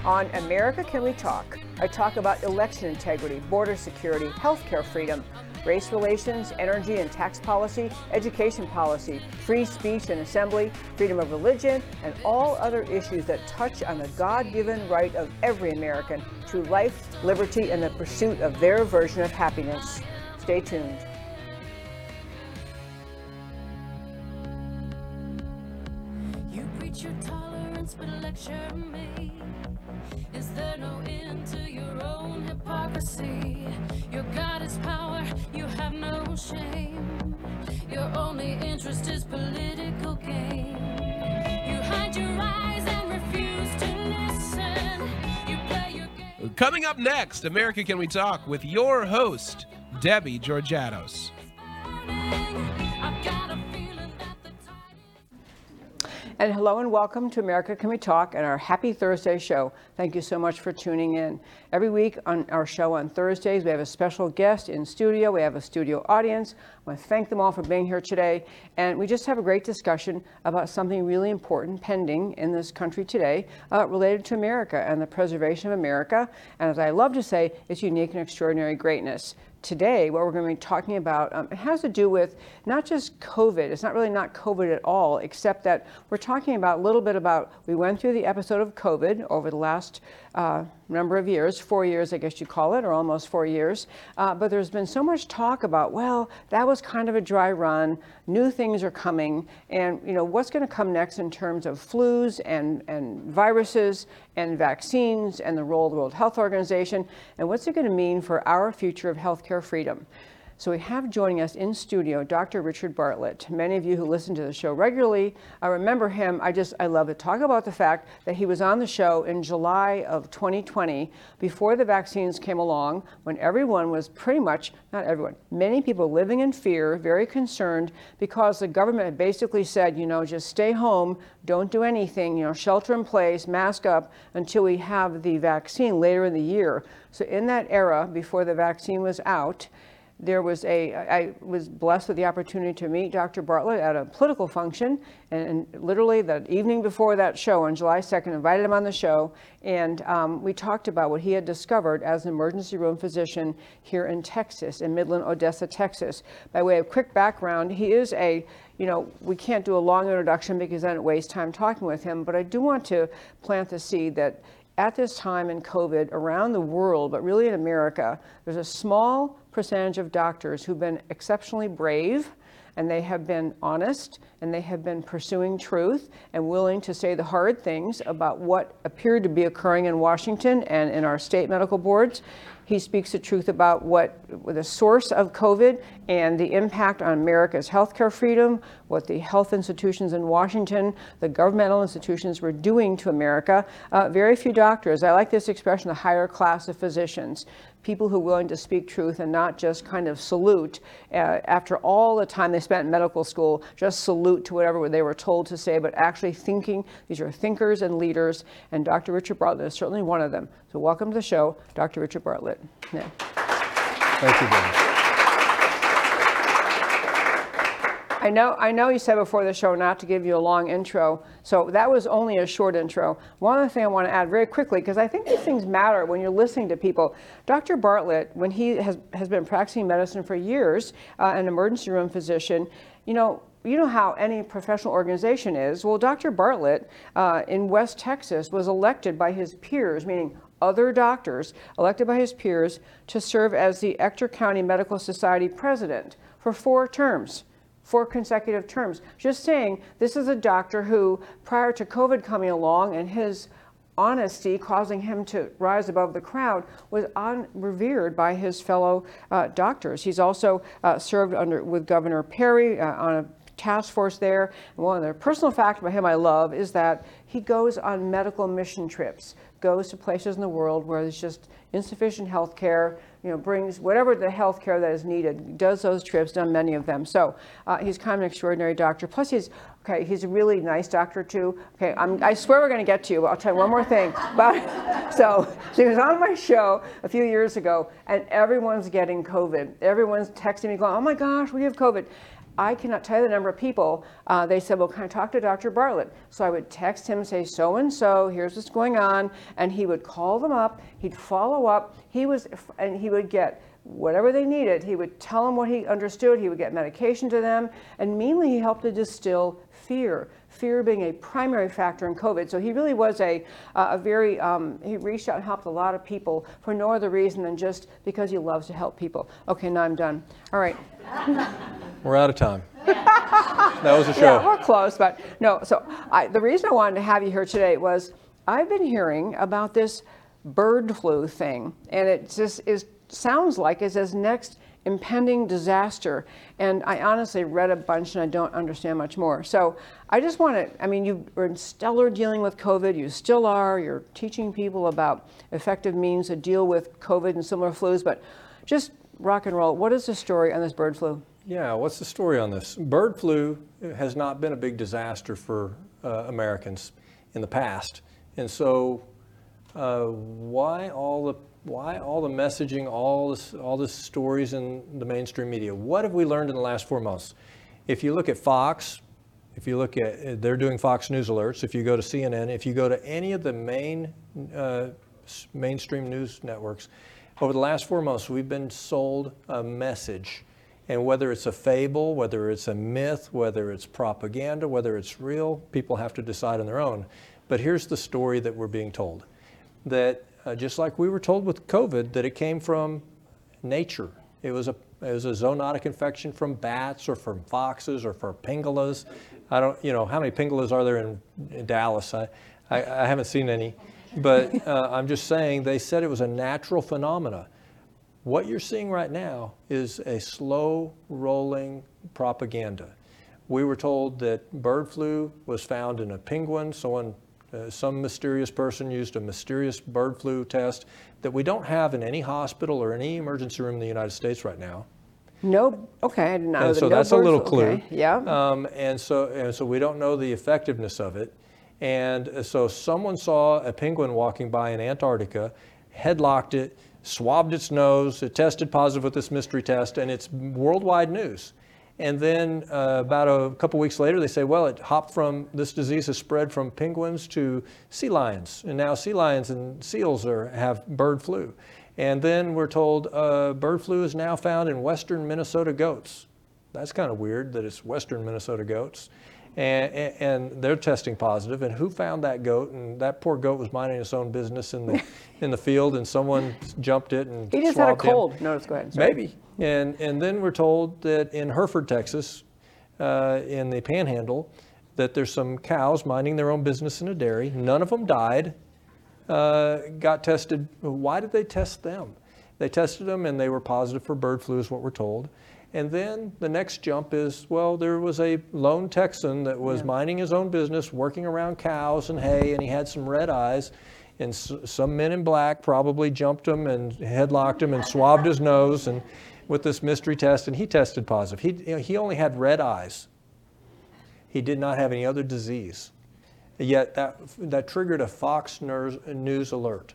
On America Can We Talk, I talk about election integrity, border security, healthcare freedom, race relations, energy and tax policy, education policy, free speech and assembly, freedom of religion, and all other issues that touch on the God-given right of every American to life, liberty, and the pursuit of their version of happiness. Stay tuned. You preach your tolerance, but lecture me. Is there no end to your own hypocrisy? Your God is power, you have no shame. Your only interest is political gain. You hide your eyes and refuse to listen. You play your game. Coming up next, America Can We Talk with your host, Debbie Georgianos. I've got a feeling that the tide. And hello and welcome to America Can We Talk and our Happy Thursday show. Thank you so much for tuning in. Every week on our show on Thursdays, we have a special guest in studio. We have a studio audience. I want to thank them all for being here today. And we just have a great discussion about something really important pending in this country today related to America and the preservation of America. And as I love to say, it's unique and extraordinary greatness. Today, what we're going to be talking about, it has to do with not just COVID. It's not really not COVID at all, except that we're talking about a little bit about, we went through the episode of COVID over the last number of years, 4 years, I guess you call it, or almost 4 years. But there's been so much talk about, well, that was kind of a dry run. New things are coming. And, you know, what's going to come next in terms of flus and viruses and vaccines and the role of the World Health Organization, and what's it going to mean for our future of healthcare freedom? So we have joining us in studio Dr. Richard Bartlett. Many of you who listen to the show regularly remember him. I love to talk about the fact that he was on the show in July of 2020 before the vaccines came along, when everyone was pretty much, not everyone, many people living in fear, very concerned, because the government had basically said, you know, just stay home, don't do anything, you know, shelter in place, mask up until we have the vaccine later in the year. So in that era, before the vaccine was out, I was blessed with the opportunity to meet Dr. Bartlett at a political function, and literally the evening before that show on July 2nd, invited him on the show, and we talked about what he had discovered as an emergency room physician here in Texas, in Midland, Odessa, Texas. By way of quick background, he is we can't do a long introduction because then it wastes time talking with him, but I do want to plant the seed that at this time in COVID around the world, but really in America, there's a small percentage of doctors who've been exceptionally brave, and they have been honest, and they have been pursuing truth and willing to say the hard things about what appeared to be occurring in Washington and in our state medical boards. He speaks the truth about what the source of COVID and the impact on America's healthcare freedom, what the health institutions in Washington, the governmental institutions were doing to America. Very few doctors, I like this expression, the higher class of physicians, people who are willing to speak truth and not just kind of salute after all the time they spent in medical school, just salute to whatever they were told to say, but actually thinking. These are thinkers and leaders, and Dr. Richard Bartlett is certainly one of them. So welcome to the show, Dr. Richard Bartlett. Yeah. Thank you, Debbie. I know you said before the show not to give you a long intro, so that was only a short intro. One other thing I want to add very quickly, because I think these things matter when you're listening to people. Dr. Bartlett, when he has been practicing medicine for years, an emergency room physician, you know how any professional organization is. Well, Dr. Bartlett in West Texas was elected by his peers, meaning other doctors, elected by his peers to serve as the Ector County Medical Society president for 4 terms. 4 consecutive terms. Just saying, this is a doctor who, prior to COVID coming along and his honesty causing him to rise above the crowd, was revered by his fellow doctors. He's also served with Governor Perry on a task force there. And one of the personal facts about him I love is that he goes on medical mission trips, goes to places in the world where there's just insufficient health care, brings whatever the health care that is needed, does those trips, done many of them. So he's kind of an extraordinary doctor. Plus he's a really nice doctor too. Okay, I swear we're going to get to you, but I'll tell you one more thing. So he was on my show a few years ago, and everyone's getting COVID. Everyone's texting me going, oh my gosh, we have COVID. I cannot tell you the number of people, they said, well, can I talk to Dr. Bartlett? So I would text him, say, so-and-so, here's what's going on. And he would call them up, he'd follow up, and he would get whatever they needed. He would tell them what he understood, he would get medication to them, and mainly he helped to distill fear being a primary factor in COVID. So he really was he reached out and helped a lot of people for no other reason than just because he loves to help people. Okay, now I'm done. All right. We're out of time. That was the show. Yeah, we're close, but no. So the reason I wanted to have you here today was I've been hearing about this bird flu thing, and it just sounds like it's this next impending disaster. And I honestly read a bunch and I don't understand much more. So I just want to, you were stellar dealing with COVID. You still are. You're teaching people about effective means to deal with COVID and similar flus, but just rock and roll. What is the story on this bird flu? Yeah, what's the story on this? Bird flu has not been a big disaster for Americans in the past. And so why all the messaging, all this stories in the mainstream media? What have we learned in the last 4 months? If you look at Fox, they're doing Fox News alerts. If you go to CNN, if you go to any of the mainstream news networks, over the last 4 months, we've been sold a message. And whether it's a fable, whether it's a myth, whether it's propaganda, whether it's real, people have to decide on their own. But here's the story that we're being told. That just like we were told with COVID, that it came from nature. It was a zoonotic infection from bats or from foxes or from pangolas. I don't, how many pangolas are there in Dallas? I haven't seen any, but I'm just saying they said it was a natural phenomena. What you're seeing right now is a slow rolling propaganda. We were told that bird flu was found in a penguin. Some mysterious person used a mysterious bird flu test that we don't have in any hospital or any emergency room in the United States right now. No, okay, I did not know. And so that's a little clue. Okay. Yeah. And so we don't know the effectiveness of it. And so someone saw a penguin walking by in Antarctica, headlocked it, swabbed its nose, it tested positive with this mystery test, and it's worldwide news. And then about a couple weeks later, they say, well, this disease has spread from penguins to sea lions. And now sea lions and seals have bird flu. And then we're told bird flu is now found in western Minnesota goats. That's kind of weird that it's western Minnesota goats. And they're testing positive. And who found that goat? And that poor goat was minding its own business in the field, and someone jumped it and he just had a swabbed him. cold. No, let's go ahead. Sorry. Maybe. And then we're told that in Hereford, Texas, in the Panhandle, that there's some cows minding their own business in a dairy. None of them died. Got tested. Why did they test them? They tested them and they were positive for bird flu, is what we're told. And then the next jump is, well, there was a lone Texan that was minding his own business, working around cows and hay, and he had some red eyes. And some men in black probably jumped him and headlocked him and swabbed his nose and with this mystery test, and he tested positive. He only had red eyes. He did not have any other disease. Yet that triggered a Fox News alert.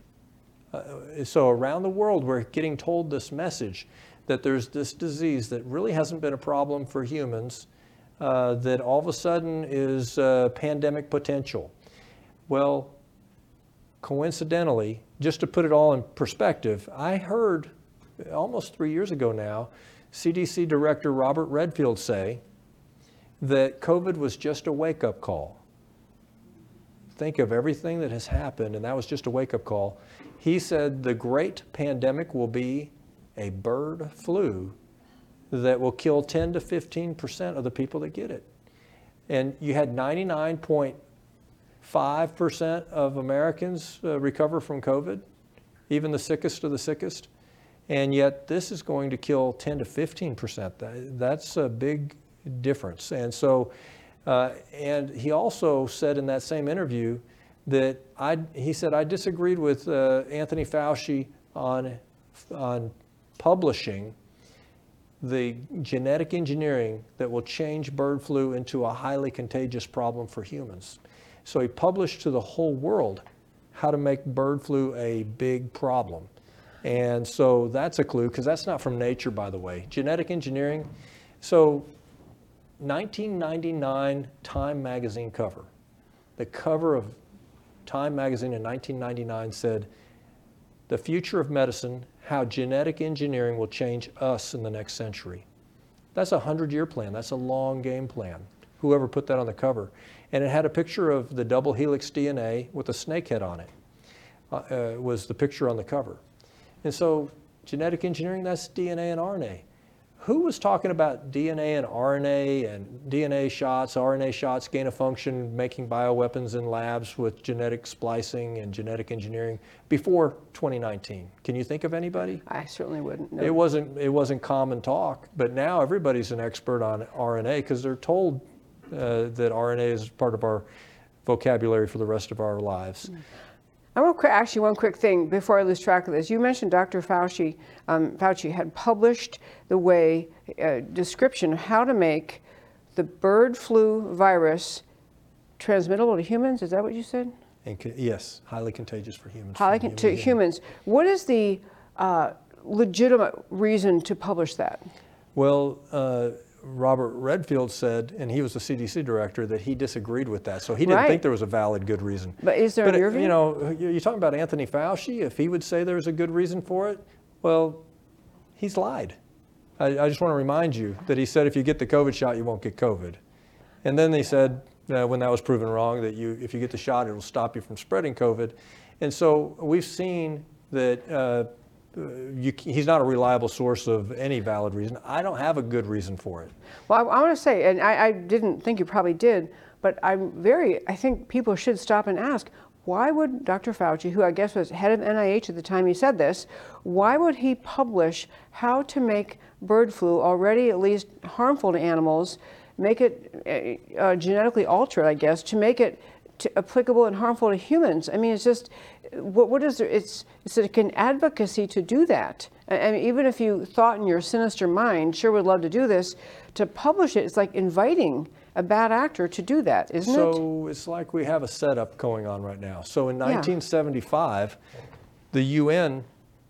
So around the world, we're getting told this message that there's this disease that really hasn't been a problem for humans, that all of a sudden is pandemic potential. Well, coincidentally, just to put it all in perspective, I heard almost 3 years ago now, CDC Director Robert Redfield say that COVID was just a wake-up call. Think of everything that has happened, and that was just a wake-up call. He said the great pandemic will be a bird flu that will kill 10 to 15% of the people that get it. And you had 99.5% of Americans recover from COVID, even the sickest of the sickest. And yet this is going to kill 10 to 15%. That's a big difference. And so, and he also said in that same interview that he said, I disagreed with Anthony Fauci on publishing the genetic engineering that will change bird flu into a highly contagious problem for humans. So he published to the whole world how to make bird flu a big problem. And so that's a clue, because that's not from nature, by the way. Genetic engineering. So 1999 Time magazine cover. The cover of Time magazine in 1999 said, "The future of medicine, how genetic engineering will change us in the next century." That's a 100-year plan. That's a long game plan. Whoever put that on the cover. And it had a picture of the double helix DNA with a snake head on it, was the picture on the cover. And so genetic engineering, that's DNA and RNA. Who was talking about DNA and RNA and DNA shots, RNA shots, gain of function, making bioweapons in labs with genetic splicing and genetic engineering before 2019? Can you think of anybody? I certainly wouldn't. No. It wasn't common talk, but now everybody's an expert on RNA because they're told that RNA is part of our vocabulary for the rest of our lives. I want to actually one quick thing before I lose track of this. You mentioned Dr. Fauci. Fauci had published the description of how to make the bird flu virus transmittable to humans. Is that what you said? Yes, highly contagious for humans. To humans. What is the legitimate reason to publish that? Well, Robert Redfield said, and he was the CDC director, that he disagreed with that. So he didn't think there was a valid good reason. But is there, in your view? You know, you're talking about Anthony Fauci. If he would say there's a good reason for it, well, he's lied. I just want to remind you that he said if you get the COVID shot, you won't get COVID. And then they said, when that was proven wrong, that if you get the shot, it will stop you from spreading COVID. And so we've seen that he's not a reliable source of any valid reason. I don't have a good reason for it. Well, I want to say, and I didn't think you probably did, but I think people should stop and ask, why would Dr. Fauci, who I guess was head of NIH at the time he said this, why would he publish how to make bird flu, already at least harmful to animals, make it genetically altered, I guess, to make it applicable and harmful to humans? I mean, it's just, what is there? It's like an advocacy to do that. I mean, even if you thought in your sinister mind, sure would love to do this, to publish it, it's like inviting a bad actor to do that, isn't it? So it's like we have a setup going on right now. So in 1975, the UN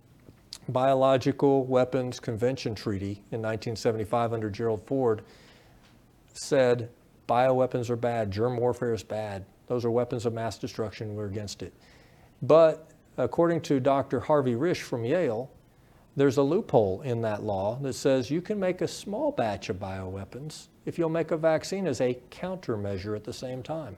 Biological Weapons Convention Treaty in 1975 under Gerald Ford said bioweapons are bad, germ warfare is bad. Those are weapons of mass destruction, we're against it. But according to Dr. Harvey Risch from Yale, there's a loophole in that law that says you can make a small batch of bioweapons if you'll make a vaccine as a countermeasure at the same time.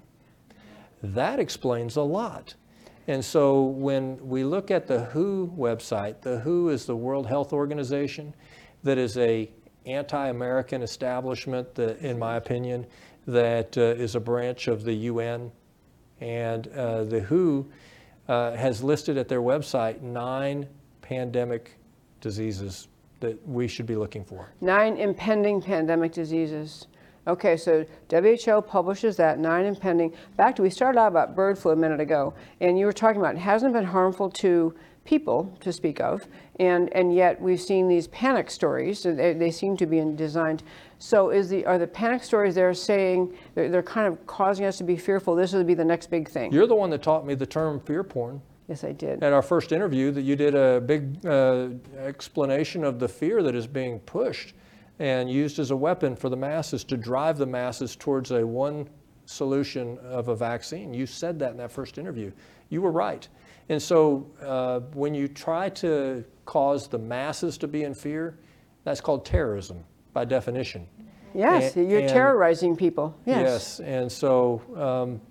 That explains a lot. And so when we look at the WHO website, the WHO is the World Health Organization that is a anti-American establishment that, in my opinion, that is a branch of the UN. And the WHO has listed at their website 9 pandemic diseases that we should be looking for. 9 impending pandemic diseases. Okay, so WHO publishes that, 9 impending. Back to, we started out about bird flu a minute ago, and you were talking about it hasn't been harmful to people to speak of, and yet we've seen these panic stories. They seem to be designed. So are the panic stories there saying, they're kind of causing us to be fearful, this will be the next big thing? You're the one that taught me the term fear porn. Yes, I did. At our first interview, that you did a big explanation of the fear that is being pushed and used as a weapon for the masses to drive the masses towards a one solution of a vaccine. You said that in that first interview. You were right. And so when you try to cause the masses to be in fear, that's called terrorism by definition. Yes, you're terrorizing people. Yes. Yes, and so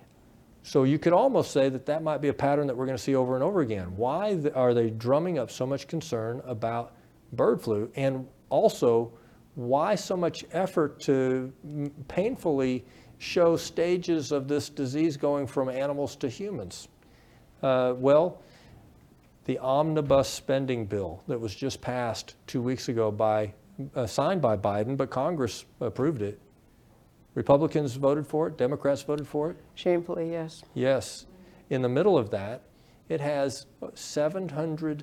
so you could almost say that that might be a pattern that we're going to see over and over again. Why are they drumming up so much concern about bird flu? And also, why so much effort to painfully show stages of this disease going from animals to humans? Well, the omnibus spending bill that was just passed 2 weeks ago signed by Biden, but Congress approved it. Republicans voted for it, Democrats voted for it. Shamefully, yes. Yes. In the middle of that, it has $700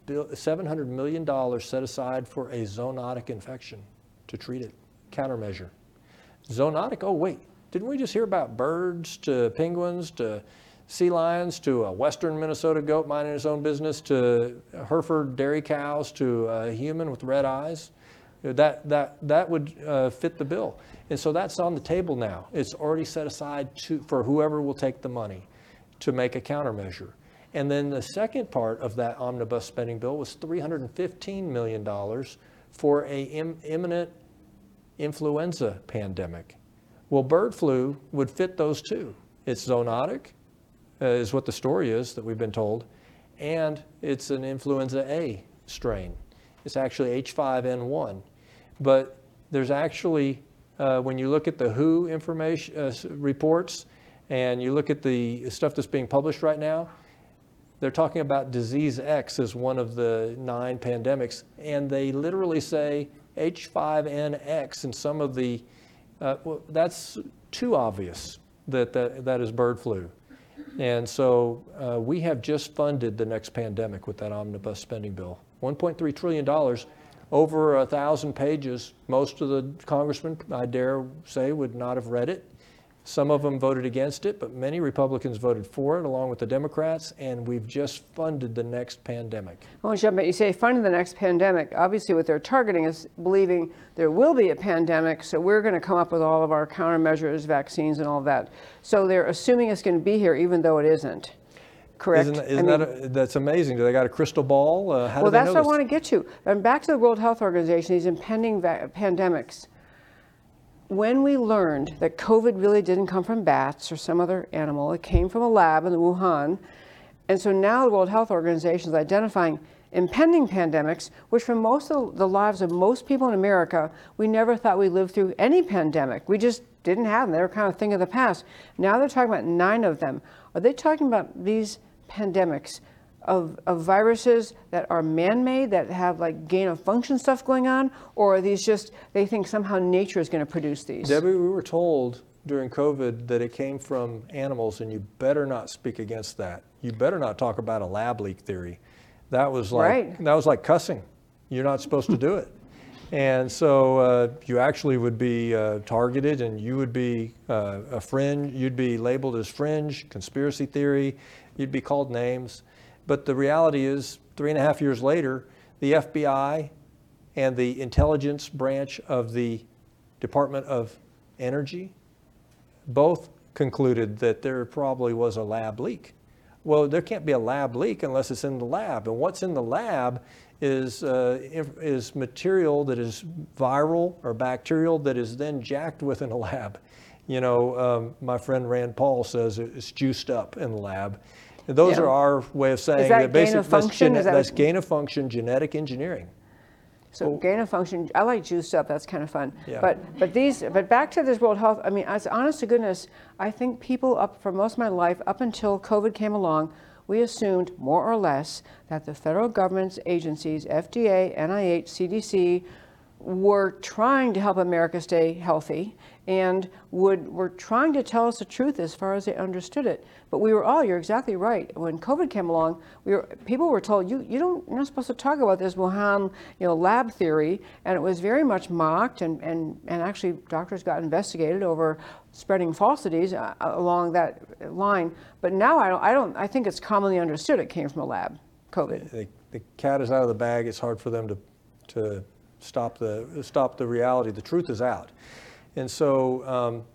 million set aside for a zoonotic infection to treat it, countermeasure. Zoonotic, oh wait, didn't we just hear about birds to penguins to sea lions to a western Minnesota goat minding his own business to Hereford dairy cows to a human with red eyes? That would fit the bill. And so that's on the table now. It's already set aside for whoever will take the money to make a countermeasure. And then the second part of that omnibus spending bill was $315 million for a imminent influenza pandemic. Well, bird flu would fit those two. It's zoonotic, is what the story is that we've been told, and it's an influenza A strain. It's actually H5N1. But there's actually, when you look at the WHO information reports, and you look at the stuff that's being published right now, they're talking about disease X as one of the 9 pandemics, and they literally say H5N-X, and some of the, well, that's too obvious that is bird flu. And so we have just funded the next pandemic with that omnibus spending bill. $1.3 trillion, over 1,000 pages. Most of the congressmen, I dare say, would not have read it. Some of them voted against it, but many Republicans voted for it, along with the Democrats, and we've just funded the next pandemic. Well, Jim, but you say funding the next pandemic. Obviously, what they're targeting is believing there will be a pandemic, so we're going to come up with all of our countermeasures, vaccines, and all of that. So they're assuming it's going to be here, even though it isn't. Correct? That's amazing. Do they got a crystal ball? How do they know well, that's what I this? want to get to. And back to the World Health Organization, these impending pandemics. When we learned that COVID really didn't come from bats or some other animal, it came from a lab in Wuhan. And so now the World Health Organization is identifying impending pandemics, which for most of the lives of most people in America, we never thought we'd live through any pandemic. We just didn't have them. They were kind of a thing of the past. Now they're talking about 9 of them. Are they talking about these pandemics of viruses that are man-made, that have like gain-of-function stuff going on, or are these just, they think somehow nature is going to produce these? Debbie, we were told during COVID that it came from animals, and you better not speak against that. You better not talk about a lab leak theory. That was like cussing. You're not supposed to do it. And so you actually would be targeted, and you would be a fringe. You'd be labeled as fringe, conspiracy theory. You'd be called names. But the reality is, 3.5 years later, the FBI and the intelligence branch of the Department of Energy both concluded that there probably was a lab leak. Well, there can't be a lab leak unless it's in the lab. And what's in the lab is material that is viral or bacterial that is then jacked within a lab. You know, my friend Rand Paul says it's juiced up in the lab. And those are our way of saying that basically gain-of-function? that's gain-of-function genetic engineering. So gain-of-function, I like juiced up, that's kind of fun. Yeah. But back to this World Health, I mean, as honest to goodness, I think people for most of my life, up until COVID came along, we assumed more or less that the federal government's agencies, FDA, NIH, CDC, were trying to help America stay healthy and were trying to tell us the truth as far as they understood it. But we were all, you're exactly right. When COVID came along, people were told, you're not supposed to talk about this Wuhan, lab theory, and it was very much mocked, and actually doctors got investigated over spreading falsities along that line. But now I think it's commonly understood it came from a lab, COVID. The cat is out of the bag. It's hard for them to stop the reality. The truth is out. And so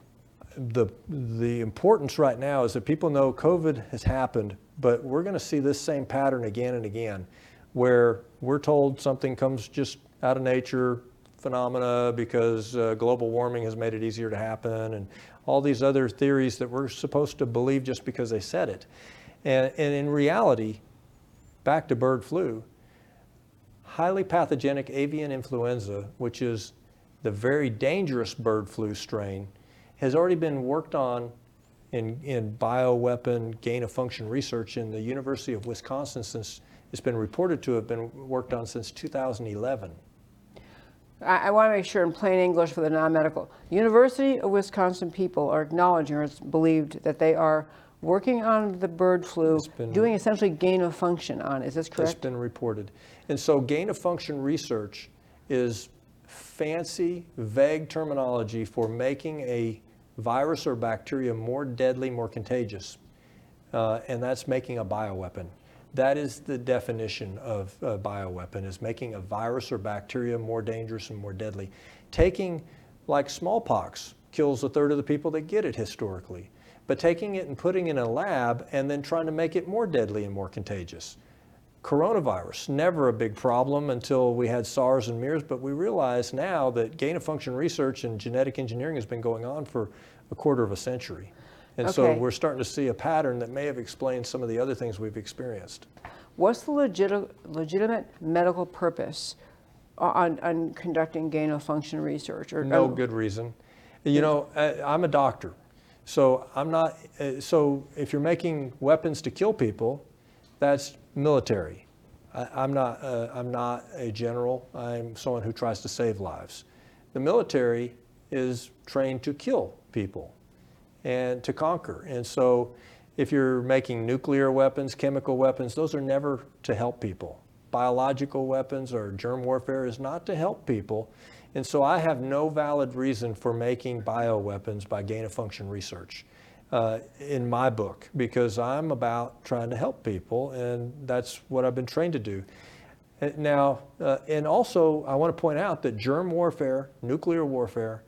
the importance right now is that people know COVID has happened, but we're going to see this same pattern again and again, where we're told something comes just out of nature phenomena because global warming has made it easier to happen, and all these other theories that we're supposed to believe just because they said it. And in reality, back to bird flu, highly pathogenic avian influenza, which is the very dangerous bird flu strain, has already been worked on in bioweapon gain-of-function research in the University of Wisconsin since it's been reported to have been worked on since 2011. I want to make sure in plain English for the non-medical. University of Wisconsin people are acknowledging, or it's believed, that they are working on the bird flu, doing essentially gain-of-function on it. Is this correct? It's been reported. And so gain-of-function research is fancy, vague terminology for making a virus or bacteria more deadly, more contagious. And that's making a bioweapon. That is the definition of a bioweapon, is making a virus or bacteria more dangerous and more deadly. Taking, like smallpox, kills a third of the people that get it historically. But taking it and putting it in a lab and then trying to make it more deadly and more contagious. Coronavirus, never a big problem until we had SARS and MERS, but we realize now that gain-of-function research and genetic engineering has been going on for a quarter of a century. And so Okay. we're starting to see a pattern that may have explained some of the other things we've experienced. What's the legitimate medical purpose on conducting gain-of-function research? No good reason. You know, I'm a doctor, so I'm not, so if you're making weapons to kill people, that's military. I'm not a general. I'm someone who tries to save lives. The military is trained to kill people and to conquer. And so if you're making nuclear weapons, chemical weapons, those are never to help people. Biological weapons or germ warfare is not to help people. And so I have no valid reason for making bioweapons by gain-of-function research in my book, because I'm about trying to help people, and that's what I've been trained to do. Now, and also I want to point out that germ warfare, nuclear warfare,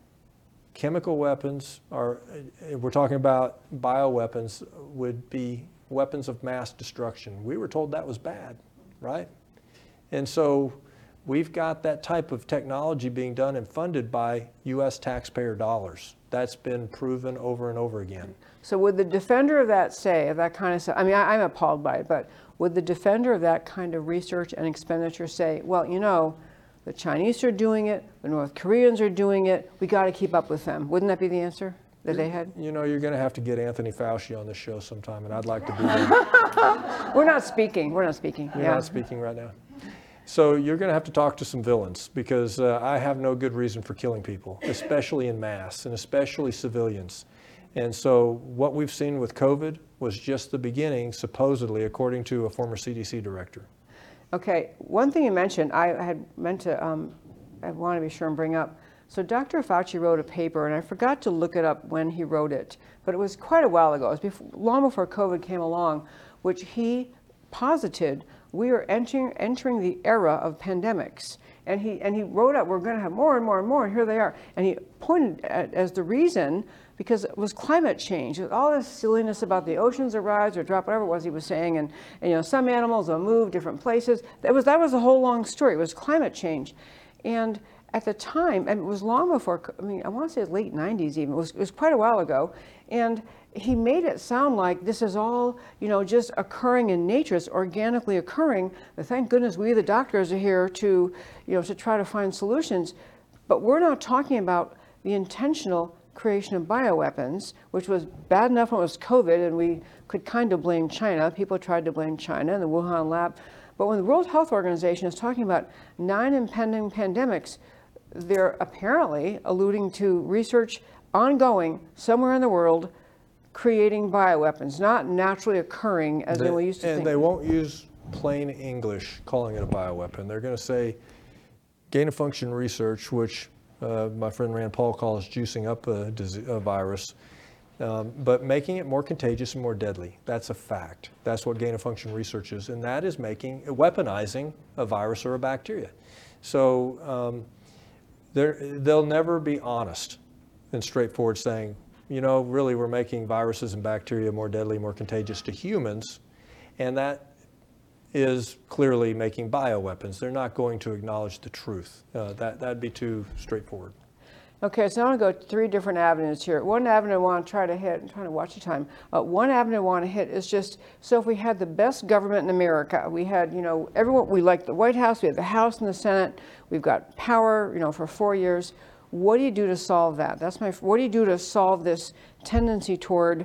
chemical weapons are, we're talking about bioweapons, would be weapons of mass destruction. We were told that was bad, right? And so we've got that type of technology being done and funded by U.S. taxpayer dollars. That's been proven over and over again. So would the defender of that say, of that kind of stuff, I mean, I'm appalled by it, but would the defender of that kind of research and expenditure say, well, you know, the Chinese are doing it, the North Koreans are doing it, we got to keep up with them? Wouldn't that be the answer that they had? You know, you're going to have to get Anthony Fauci on this show sometime, and I'd like to be there. We're not speaking. We're not speaking. You're not speaking right now. So you're going to have to talk to some villains, because I have no good reason for killing people, especially in mass, and especially civilians. And so what we've seen with COVID was just the beginning, supposedly, according to a former CDC director. Okay, one thing you mentioned, I had meant to, I want to be sure and bring up. So Dr. Fauci wrote a paper, and I forgot to look it up when he wrote it, but it was quite a while ago. It was long before COVID came along, which he posited we are entering the era of pandemics. And he wrote up, we're going to have more and more and more, and here they are. And he pointed at, as the reason, because it was climate change. All this silliness about the oceans will rise or drop, whatever it was he was saying, and you know, some animals will move different places. That was a whole long story. It was climate change. And at the time, and it was long before, I mean, I want to say late 90s even, it was quite a while ago, and he made it sound like this is all, you know, just occurring in nature, it's organically occurring, but thank goodness we, the doctors, are here to, you know, to try to find solutions. But we're not talking about the intentional creation of bioweapons, which was bad enough when it was COVID, and we could kind of blame China. People tried to blame China and the Wuhan lab. But when the World Health Organization is talking about 9 impending pandemics, they're apparently alluding to research ongoing somewhere in the world creating bioweapons, not naturally occurring as we used to think. And they won't use plain English calling it a bioweapon. They're going to say gain-of-function research, which my friend Rand Paul calls juicing up a virus, but making it more contagious and more deadly. That's a fact. That's what gain-of-function research is, and that is weaponizing a virus or a bacteria. So they'll never be honest and straightforward saying, you know, really we're making viruses and bacteria more deadly, more contagious to humans, and that is clearly making bioweapons. They're not going to acknowledge the truth. That'd be too straightforward. Okay, so I want to go 3 different avenues here. One avenue I want to try to hit, I'm trying to watch the time. One avenue I want to hit is just, so if we had the best government in America, we had, you know, everyone, we like the White House, we have the House and the Senate, we've got power, you know, for 4 years. What do you do to solve that? What do you do to solve this tendency toward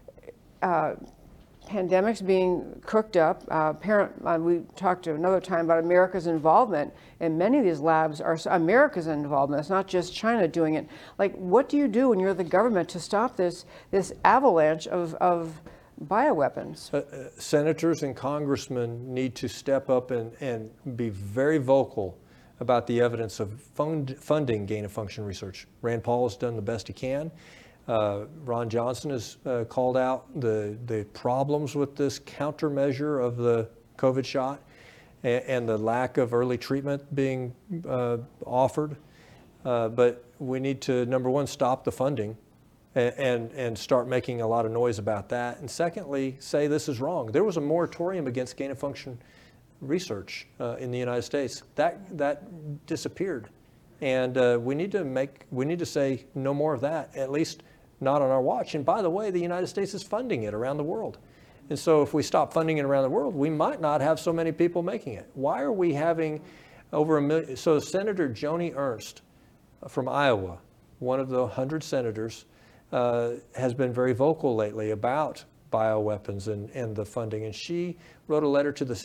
pandemics being cooked up? We talked another time about America's involvement, and many of these labs are America's involvement. It's not just China doing it. Like, what do you do when you're the government to stop this avalanche of bioweapons? Senators and congressmen need to step up and be very vocal about the evidence of funding gain-of-function research. Rand Paul has done the best he can. Ron Johnson has called out the problems with this countermeasure of the COVID shot and the lack of early treatment being offered. But we need to, number one, stop the funding and start making a lot of noise about that. And secondly, say this is wrong. There was a moratorium against gain of function research in the United States. That disappeared. And we need to say no more of that, at least not on our watch. And by the way, the United States is funding it around the world. And so if we stop funding it around the world, we might not have so many people making it. Why are we having over 1 million? So Senator Joni Ernst from Iowa, one of the 100 senators, has been very vocal lately about bioweapons and the funding. And she wrote a letter to the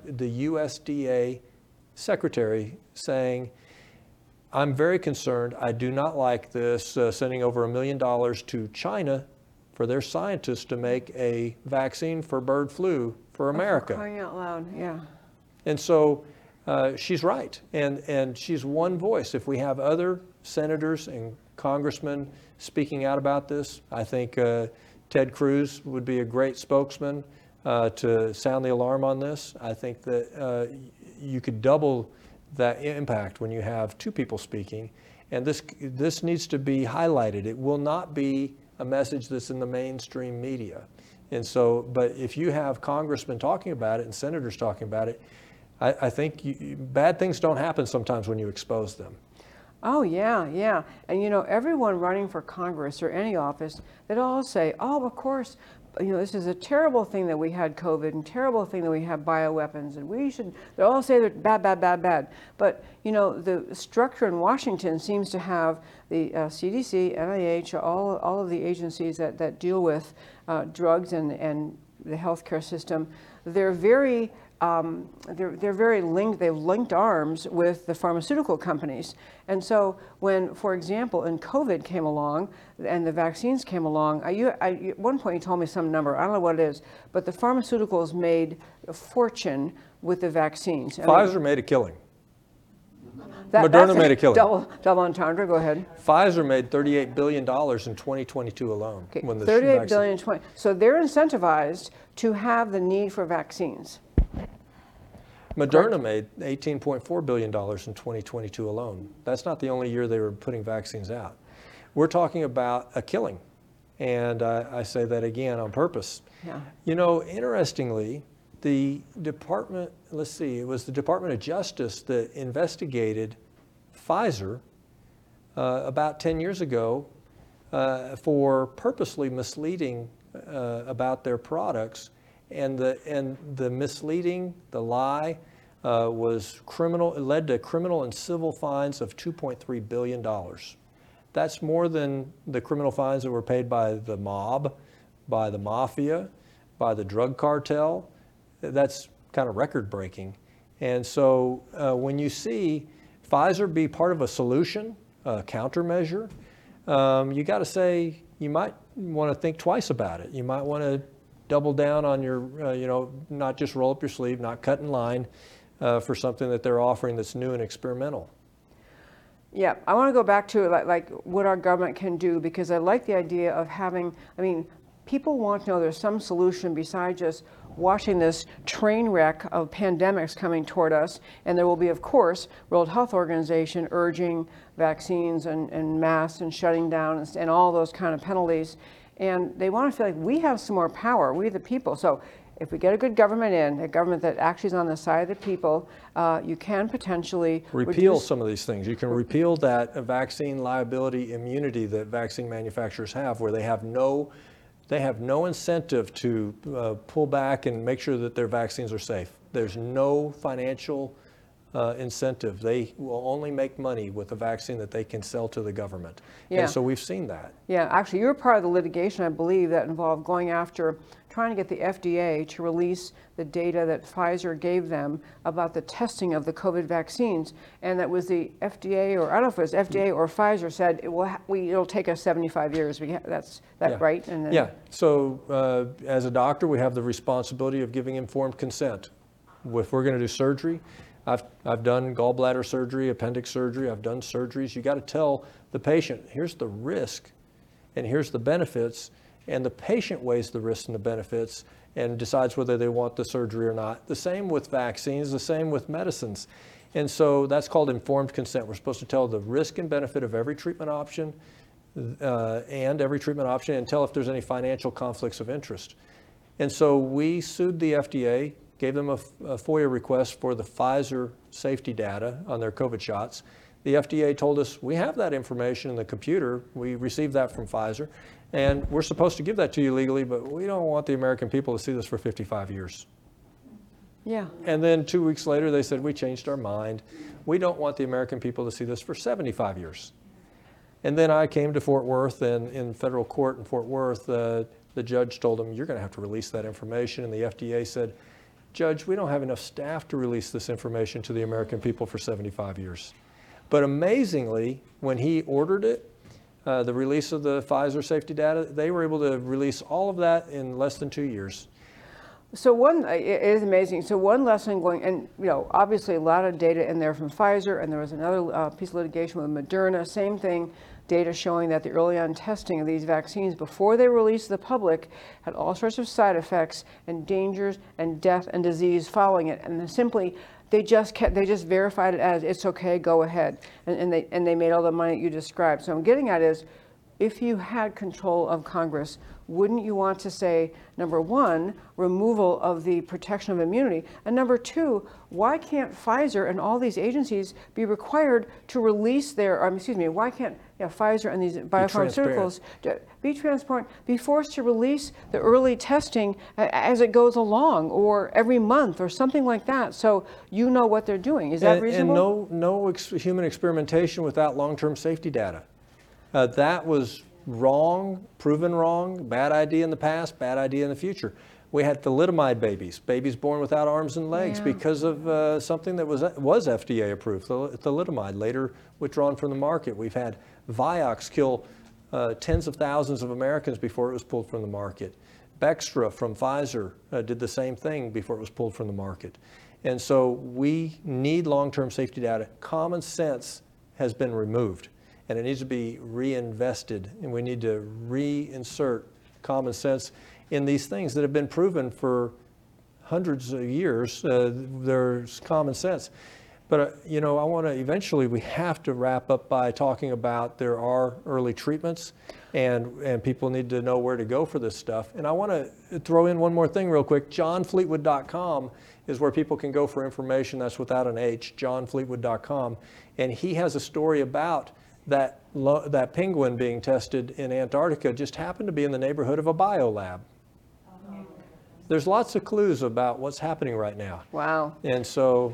USDA secretary saying, I'm very concerned. I do not like this sending over $1 million to China for their scientists to make a vaccine for bird flu for America. Crying out loud, yeah. And so she's right, and she's one voice. If we have other senators and congressmen speaking out about this, I think Ted Cruz would be a great spokesman to sound the alarm on this. I think that you could double that impact when you have two people speaking, and this needs to be highlighted. It will not be a message that's in the mainstream media. And so, but if you have congressmen talking about it and senators talking about it, I think bad things don't happen sometimes when you expose them. Oh, yeah, yeah. And, you know, everyone running for Congress or any office, they'd all say, oh, of course, you know, this is a terrible thing that we had COVID and terrible thing that we have bioweapons. And we should, they all say they're bad, bad, bad, bad. But, you know, the structure in Washington seems to have the CDC, NIH, all of the agencies that deal with drugs and the healthcare system. They're very they're very linked. They've linked arms with the pharmaceutical companies. And so when, for example, in COVID came along and the vaccines came along, at one point you told me some number, I don't know what it is, but the pharmaceuticals made a fortune with the vaccines. Pfizer made a killing. Moderna made a killing. Double entendre, go ahead. Pfizer made $38 billion in 2022 alone. Okay, When the $38 billion, so they're incentivized to have the need for vaccines. Moderna made $18.4 billion in 2022 alone. That's not the only year they were putting vaccines out. We're talking about a killing. And I say that again on purpose. Yeah. You know, interestingly, the department, let's see, it was the Department of Justice that investigated Pfizer about 10 years ago for purposely misleading about their products. And the misleading, the lie, was criminal. It led to criminal and civil fines of $2.3 billion. That's more than the criminal fines that were paid by the mob, by the mafia, by the drug cartel. That's kind of record-breaking. And so when you see Pfizer be part of a solution, a countermeasure, you got to say you might want to think twice about it. You might want to double down on your, you know, not just roll up your sleeve, not cut in line for something that they're offering that's new and experimental. Yeah, I want to go back to like what our government can do, because I like the idea of having, I mean, people want to know there's some solution besides just watching this train wreck of pandemics coming toward us. And there will be, of course, World Health Organization urging vaccines and masks and shutting down and all those kind of penalties. And they want to feel like we have some more power, we the people. So if we get a good government in, a government that actually is on the side of the people, you can potentially repeal some of these things. You can repeal that vaccine liability immunity that vaccine manufacturers have, where they have no incentive to pull back and make sure that their vaccines are safe. There's no financial incentive. They will only make money with a vaccine that they can sell to the government. Yeah. And so we've seen that. Yeah, actually, you were part of the litigation, I believe, that involved going after trying to get the FDA to release the data that Pfizer gave them about the testing of the COVID vaccines. And that was the FDA, or I don't know if it was FDA or Pfizer, said it'll take us 75 years. That's Yeah. right? And then, Yeah. So as a doctor, we have the responsibility of giving informed consent. If we're going to do surgery, I've done gallbladder surgery, appendix surgery. I've done surgeries. You got to tell the patient, here's the risk. and here's the benefits, and the patient weighs the risks and the benefits and decides whether they want the surgery or not. The same with vaccines, the same with medicines. And so that's called informed consent. We're supposed to tell the risk and benefit of every treatment option and tell if there's any financial conflicts of interest. And so we sued the FDA, gave them a FOIA request for the Pfizer safety data on their COVID shots. The FDA told us, we have that information in the computer. We received that from Pfizer, and we're supposed to give that to you legally, but we don't want the American people to see this for 55 years. Yeah. And then 2 weeks later, they said, we changed our mind. We don't want the American people to see this for 75 years. And then I came to Fort Worth, and in federal court in Fort Worth, the judge told them, you're going to have to release that information. And the FDA said, Judge, we don't have enough staff to release this information to the American people for 75 years. But amazingly, when he ordered it, the release of the Pfizer safety data, they were able to release all of that in less than 2 years. So it is amazing. So one lesson going, and obviously a lot of data in there from Pfizer, and there was another piece of litigation with Moderna, same thing, data showing that the early on testing of these vaccines before they were released to the public had all sorts of side effects and dangers and death and disease following it. And then simply, they just verified it as it's okay, go ahead. And they made all the money you described. So I'm getting at is, if you had control of Congress, wouldn't you want to say, number one, removal of the protection of immunity, and number two, why can't Pfizer and all these agencies be required to release why can't Pfizer and these biopharmaceuticals be transparent, be forced to release the early testing as it goes along, or every month, or something like that, so you know what they're doing? Is that reasonable? And no human experimentation without long-term safety data. That was wrong, proven wrong, bad idea in the past, bad idea in the future. We had thalidomide babies born without arms and legs because of something that was FDA approved, thalidomide, later withdrawn from the market. We've had Vioxx kill tens of thousands of Americans before it was pulled from the market. Bextra from Pfizer did the same thing before it was pulled from the market. And so we need long-term safety data. Common sense has been removed, and it needs to be reinvested, and we need to reinsert common sense in these things that have been proven for hundreds of years. There's common sense. But, we have to wrap up by talking about there are early treatments, and people need to know where to go for this stuff. And I want to throw in one more thing real quick. JohnFleetwood.com is where people can go for information. That's without an H, JohnFleetwood.com. And he has a story about that penguin being tested in Antarctica just happened to be in the neighborhood of a biolab. There's lots of clues about what's happening right now. Wow. And so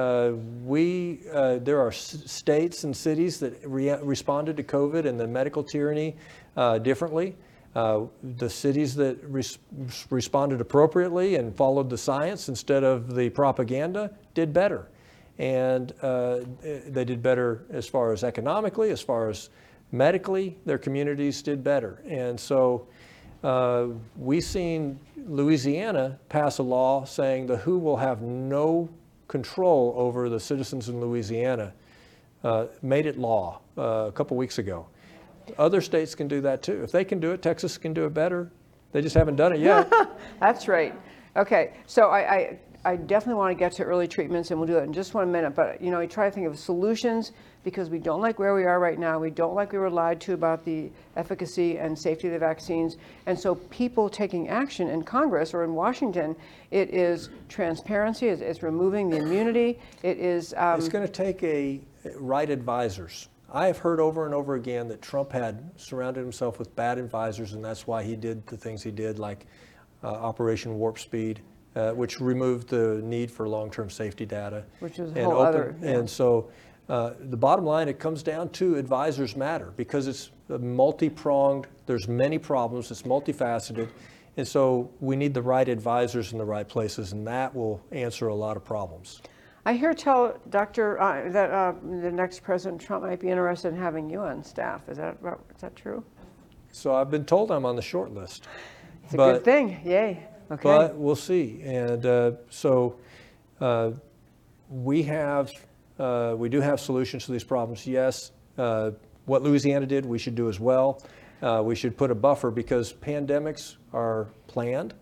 there are states and cities that responded to COVID and the medical tyranny differently. The cities that responded appropriately and followed the science instead of the propaganda did better. And they did better as far as economically, as far as medically, their communities did better. And so we've seen Louisiana pass a law saying the WHO will have no control over the citizens in Louisiana, made it law a couple weeks ago. Other states can do that too. If they can do it, Texas can do it better. They just haven't done it yet. That's right. Okay, so I definitely want to get to early treatments, and we'll do that in just 1 minute. But, I try to think of solutions, because we don't like where we are right now. We don't like we were lied to about the efficacy and safety of the vaccines. And so people taking action in Congress or in Washington, it is transparency, it's removing the immunity, it is... It's going to take right advisors. I have heard over and over again that Trump had surrounded himself with bad advisors, and that's why he did the things he did, like Operation Warp Speed, which removed the need for long-term safety data. Which is a whole other... Yeah. And so the bottom line, it comes down to advisors matter, because it's multi-pronged, there's many problems, it's multifaceted, and so we need the right advisors in the right places, and that will answer a lot of problems. I hear tell Dr. That the next President Trump might be interested in having you on staff. Is that true? So I've been told I'm on the short list. It's a good thing. Yay. Okay. But we'll see. And we do have solutions to these problems. Yes, what Louisiana did, we should do as well. We should put a buffer because pandemics are planned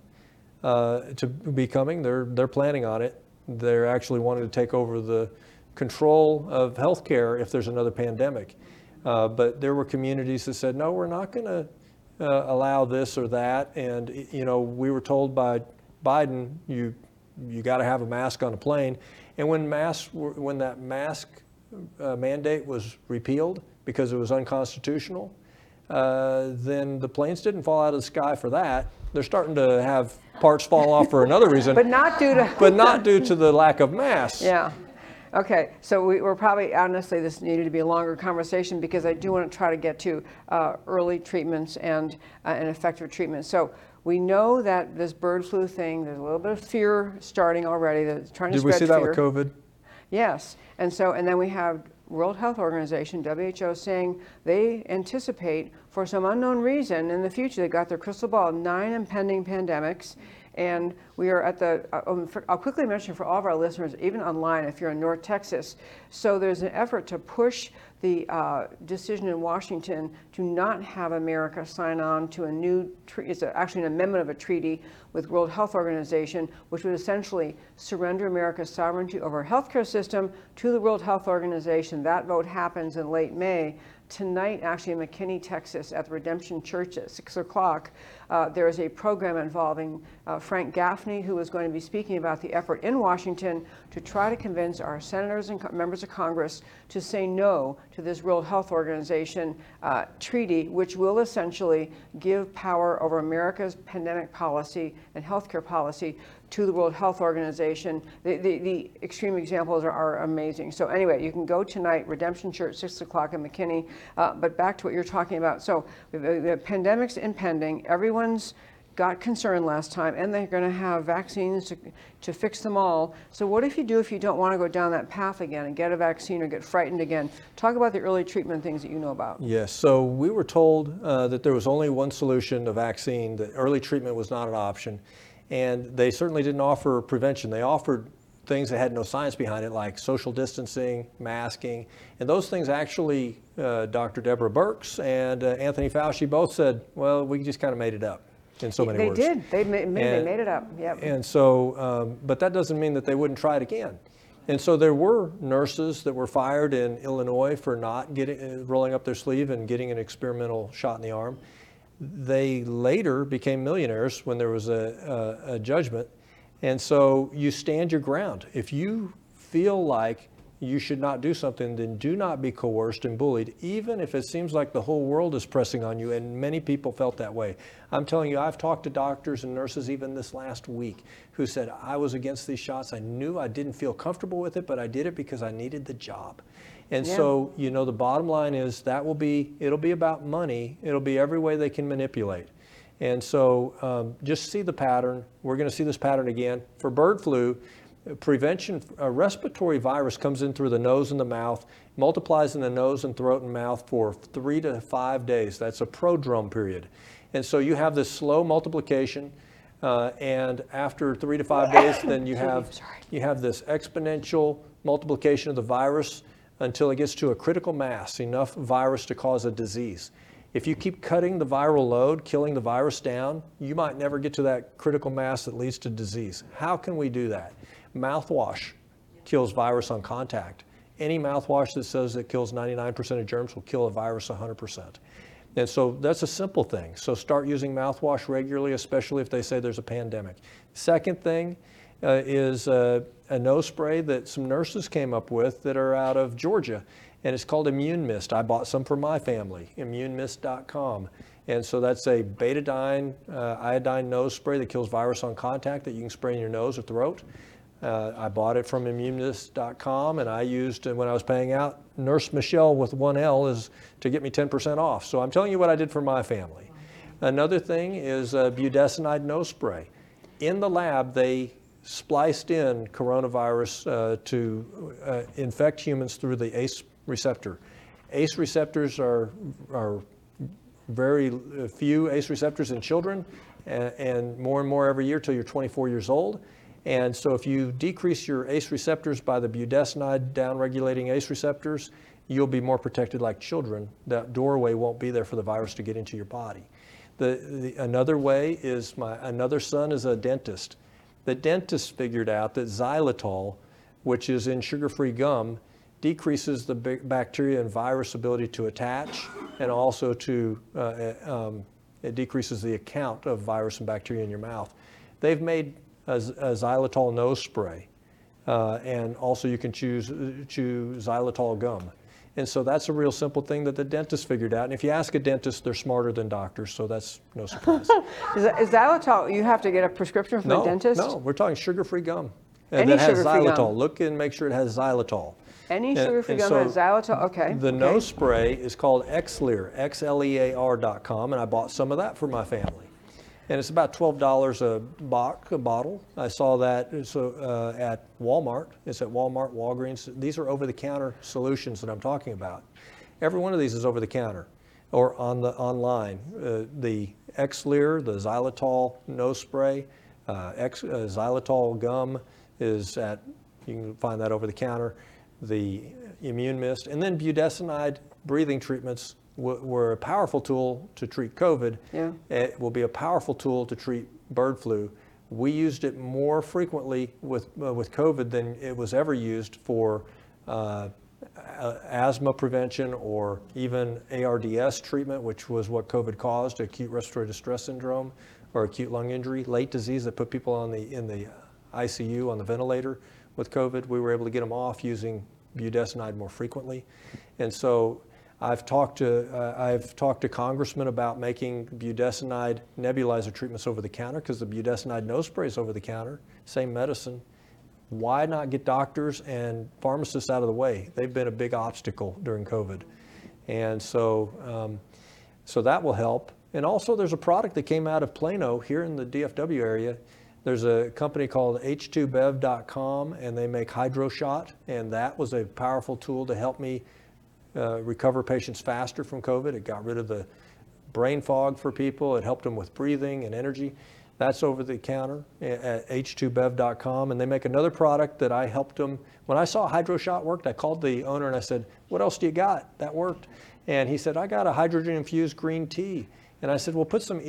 to be coming. They're planning on it. They're actually wanting to take over the control of healthcare if there's another pandemic. But there were communities that said, no, we're not going to allow this or that. And, we were told by Biden, you got to have a mask on a plane. And when that mask mandate was repealed because it was unconstitutional, then the planes didn't fall out of the sky for that. They're starting to have parts fall off for another reason. But not due to the lack of masks. Yeah. Okay, so we're probably, honestly, this needed to be a longer conversation because I do want to try to get to early treatments and effective treatment. So we know that this bird flu thing, there's a little bit of fear starting already. That's trying to spread fear. Did we see that with COVID? Yes, and then we have World Health Organization, WHO, saying they anticipate, for some unknown reason, in the future, they got their crystal ball, 9 impending pandemics. And we are at I'll quickly mention for all of our listeners, even online, if you're in North Texas. So there's an effort to push the decision in Washington to not have America sign on to a new treaty. It's actually an amendment of a treaty with World Health Organization, which would essentially surrender America's sovereignty over our healthcare system to the World Health Organization. That vote happens in late May. Tonight, actually in McKinney, Texas, at the Redemption Church at 6 o'clock, there is a program involving Frank Gaffney, who is going to be speaking about the effort in Washington to try to convince our senators and members of Congress to say no to this World Health Organization treaty, which will essentially give power over America's pandemic policy and healthcare policy to the World Health Organization. The extreme examples are amazing. So anyway, you can go tonight, Redemption Church, 6 o'clock in McKinney. But back to what you're talking about. So the pandemic's impending. Everyone's got concerned last time, and they're going to have vaccines to fix them all. So what if you don't want to go down that path again and get a vaccine or get frightened again? Talk about the early treatment things that you know about. Yes. So we were told that there was only one solution, a vaccine, that early treatment was not an option. And they certainly didn't offer prevention. They offered things that had no science behind it, like social distancing, masking. And those things actually, Dr. Deborah Birx and Anthony Fauci both said, well, we just kind of made it up in so many words. They did. They made it up. Yep. And so, but that doesn't mean that they wouldn't try it again. And so there were nurses that were fired in Illinois for not rolling up their sleeve and getting an experimental shot in the arm. They later became millionaires when there was a judgment. And so you stand your ground. If you feel like you should not do something, then do not be coerced and bullied, even if it seems like the whole world is pressing on you, and many people felt that way. I'm telling you, I've talked to doctors and nurses even this last week who said, I was against these shots. I knew I didn't feel comfortable with it, but I did it because I needed the job. And so, the bottom line is it'll be about money. It'll be every way they can manipulate. And so just see the pattern. We're going to see this pattern again. For bird flu, prevention, a respiratory virus comes in through the nose and the mouth, multiplies in the nose and throat and mouth for 3 to 5 days. That's a prodrome period. And so you have this slow multiplication, and after 3 to 5 days, then you have this exponential multiplication of the virus until it gets to a critical mass, enough virus to cause a disease. If you keep cutting the viral load, killing the virus down, you might never get to that critical mass that leads to disease. How can we do that? Mouthwash kills virus on contact. Any mouthwash that says it kills 99% of germs will kill a virus 100%. And so that's a simple thing. So start using mouthwash regularly, especially if they say there's a pandemic. Second thing is a nose spray that some nurses came up with that are out of Georgia. And it's called Immune Mist. I bought some for my family, immunemist.com. And so that's a betadine, iodine nose spray that kills virus on contact that you can spray in your nose or throat. I bought it from immunemist.com, and I used, when I was paying out, Nurse Michelle with 1 L is to get me 10% off. So I'm telling you what I did for my family. Another thing is budesonide nose spray. In the lab, they spliced in coronavirus to infect humans through the ACE receptor. ACE receptors are very few ACE receptors in children, and more every year till you're 24 years old. And so if you decrease your ACE receptors by the budesonide down-regulating ACE receptors, you'll be more protected like children. That doorway won't be there for the virus to get into your body. Another way is another son is a dentist. The dentist figured out that xylitol, which is in sugar-free gum, decreases the bacteria and virus ability to attach, and also it decreases the count of virus and bacteria in your mouth. They've made a xylitol nose spray, and also you can chew xylitol gum. And so that's a real simple thing that the dentist figured out. And if you ask a dentist, they're smarter than doctors, so that's no surprise. Is xylitol, you have to get a prescription from a dentist? No, we're talking sugar-free gum. Any that has sugar-free xylitol. gum? Look and make sure it has xylitol. Any sugar-free gum has xylitol? Okay. The nose spray is called Xlear, XLEAR.com, and I bought some of that for my family. And it's about $12 a bottle. I saw that at Walmart. It's at Walmart, Walgreens. These are over-the-counter solutions that I'm talking about. Every one of these is over-the-counter or online. The Xlear, the xylitol nose spray, xylitol gum is you can find that over-the-counter. The immune mist, and then budesonide breathing treatments were a powerful tool to treat COVID. Yeah. It will be a powerful tool to treat bird flu. We used it more frequently with COVID than it was ever used for asthma prevention or even ARDS treatment, which was what COVID caused, acute respiratory distress syndrome or acute lung injury, late disease that put people in the ICU on the ventilator with COVID. We were able to get them off using budesonide more frequently. And so I've talked to congressmen about making budesonide nebulizer treatments over the counter, because the budesonide nose spray is over the counter, same medicine. Why not get doctors and pharmacists out of the way? They've been a big obstacle during COVID. And so, so that will help. And also there's a product that came out of Plano here in the DFW area. There's a company called H2Bev.com, and they make HydroShot, and that was a powerful tool to help me recover patients faster from COVID. It got rid of the brain fog for people. It helped them with breathing and energy. That's over the counter at H2Bev.com, and they make another product that I helped them. When I saw HydroShot worked, I called the owner and I said, "What else do you got?" That worked. And he said, "I got a hydrogen-infused green tea." And I said, well, put some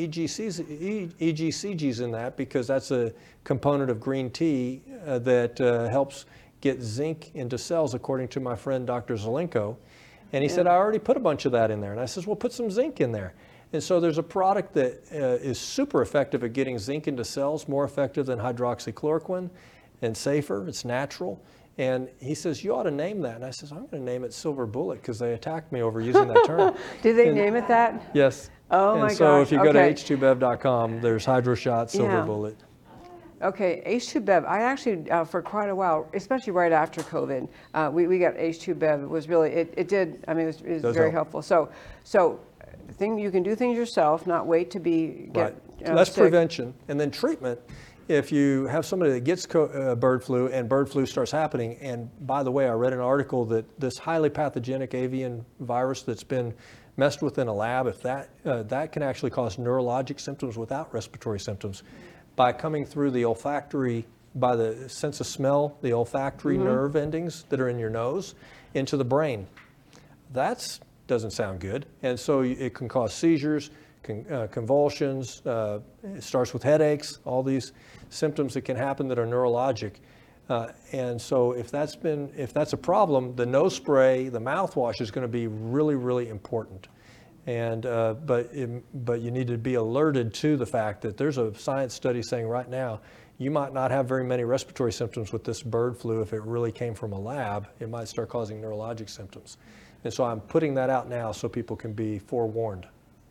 EGCGs in that, because that's a component of green tea that helps get zinc into cells, according to my friend Dr. Zelenko. And he said, I already put a bunch of that in there. And I said, well, put some zinc in there. And so there's a product that is super effective at getting zinc into cells, more effective than hydroxychloroquine and safer. It's natural. And he says, you ought to name that. And I says, I'm going to name it Silver Bullet, because they attacked me over using that term. Did they name it that? Yes. Oh my gosh. And so if you go to Okay. H2Bev.com, there's HydroShot, Silver Yeah. Bullet. Okay, H2Bev. I actually, for quite a while, especially right after COVID, we got H2Bev. It was really, it did, I mean, it was Does very help. helpful. So you can do things yourself, not wait to get Right. So that's sick. prevention. And then treatment, if you have somebody that gets bird flu and bird flu starts happening, and by the way, I read an article that this highly pathogenic avian virus that's been messed with in a lab, if that can actually cause neurologic symptoms without respiratory symptoms by coming through the olfactory, by the sense of smell, the olfactory nerve endings that are in your nose into the brain. That doesn't sound good. And so it can cause seizures, convulsions, it starts with headaches, all these symptoms that can happen that are neurologic. And so if that's a problem, the nose spray, the mouthwash is going to be really, really important. And but you need to be alerted to the fact that there's a science study saying right now you might not have very many respiratory symptoms with this bird flu. If it really came from a lab, it might start causing neurologic symptoms. And so I'm putting that out now so people can be forewarned.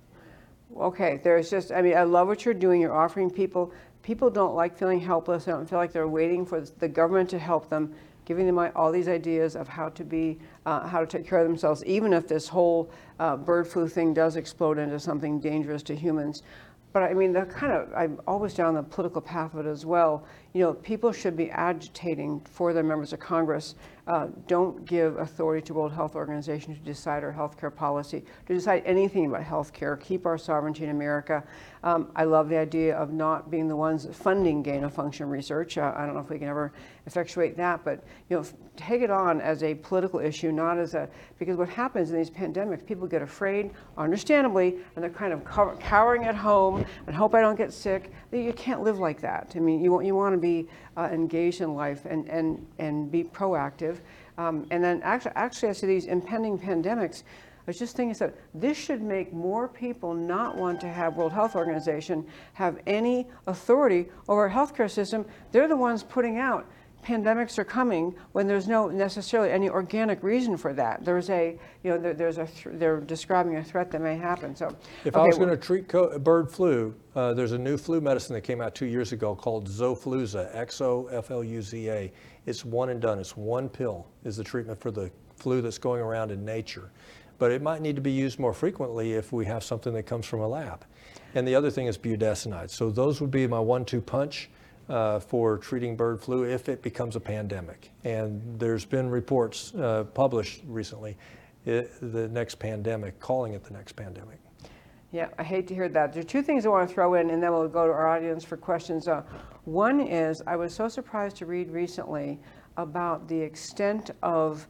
Okay, there's just, I mean, I love what you're doing. You're offering people don't like feeling helpless. They don't feel like they're waiting for the government to help them, giving them all these ideas of how to take care of themselves, even if this whole bird flu thing does explode into something dangerous to humans. But I mean, I'm always down the political path of it as well. people should be agitating for their members of Congress. Don't give authority to World Health Organization to decide our healthcare policy, to decide anything about healthcare. Keep our sovereignty in America. I love the idea of not being the ones funding gain-of-function research. I don't know if we can ever effectuate that, but take it on as a political issue, not as because what happens in these pandemics, people get afraid, understandably, and they're kind of cowering at home and hope I don't get sick. You can't live like that. I mean, you want to be engaged in life and be proactive. And then actually, as to these impending pandemics, I was just thinking that this should make more people not want to have World Health Organization have any authority over our healthcare system. They're the ones putting out pandemics are coming when there's no necessarily any organic reason for that. There's they're describing a threat that may happen. So if I was going to treat bird flu, there's a new flu medicine that came out 2 years ago called Xofluza, Xofluza. It's one and done. It's one pill is the treatment for the flu that's going around in nature. But it might need to be used more frequently if we have something that comes from a lab. And the other thing is budesonide. So those would be my 1-2 punch for treating bird flu if it becomes a pandemic. And there's been reports published recently, the next pandemic, calling it the next pandemic. Yeah, I hate to hear that. There are two things I want to throw in, and then we'll go to our audience for questions. One is, I was so surprised to read recently about the extent of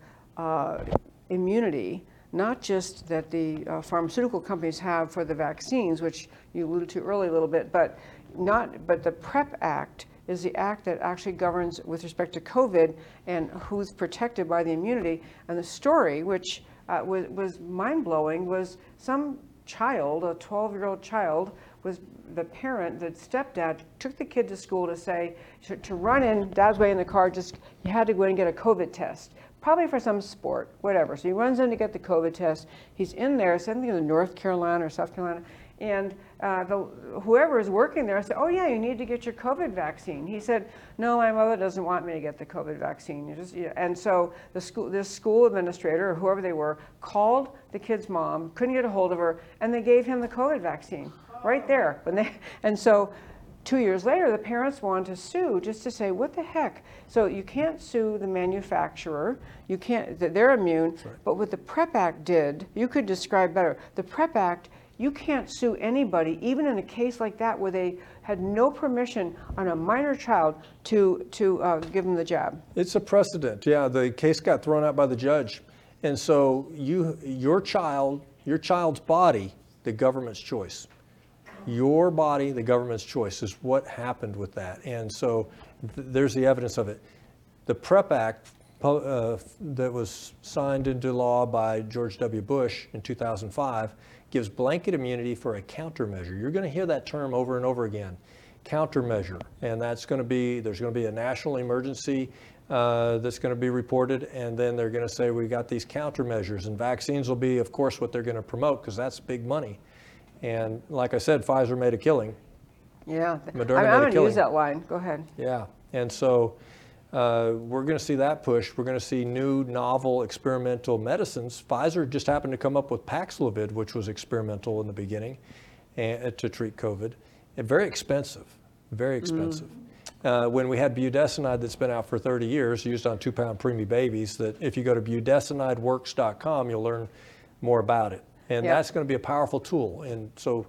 immunity, not just that the pharmaceutical companies have for the vaccines, which you alluded to earlier a little bit, but the PrEP Act is the act that actually governs with respect to COVID and who's protected by the immunity. And the story, which was mind-blowing, was some child, a 12-year-old child, was the parent, the stepdad, took the kid to school to say, to run in, dad's way in the car, you had to go in and get a COVID test. Probably for some sport, whatever. So he runs in to get the COVID test. He's in there, something in North Carolina or South Carolina, and whoever is working there said, oh yeah, you need to get your COVID vaccine. He said, no, my mother doesn't want me to get the COVID vaccine. And so this school administrator, or whoever they were, called the kid's mom, couldn't get a hold of her, and they gave him the COVID vaccine right there. And so 2 years later, the parents wanted to sue just to say, what the heck? So you can't sue the manufacturer. You can't, they're immune. Right. But what the PrEP Act did, you could describe better. The PrEP Act, you can't sue anybody, even in a case like that where they had no permission on a minor child to give them the jab. It's a precedent. Yeah, the case got thrown out by the judge. And so your child's body, the government's choice. Your body, the government's choice is what happened with that. And so there's the evidence of it. The PrEP Act that was signed into law by George W. Bush in 2005 gives blanket immunity for a countermeasure. You're going to hear that term over and over again, countermeasure. And there's going to be a national emergency that's going to be reported, and then they're going to say we got these countermeasures, and vaccines will be, of course, what they're going to promote because that's big money. And like I said, Pfizer made a killing. Yeah, Moderna I'm made a going to killing. use that line. Go ahead. Yeah, and so we're going to see that push. We're going to see new, novel, experimental medicines. Pfizer just happened to come up with Paxlovid, which was experimental in the beginning, and to treat COVID. And very expensive, very expensive. When we had budesonide that's been out for 30 years, used on 2-pound preemie babies, that if you go to budesonideworks.com, you'll learn more about it. And that's going to be a powerful tool. And so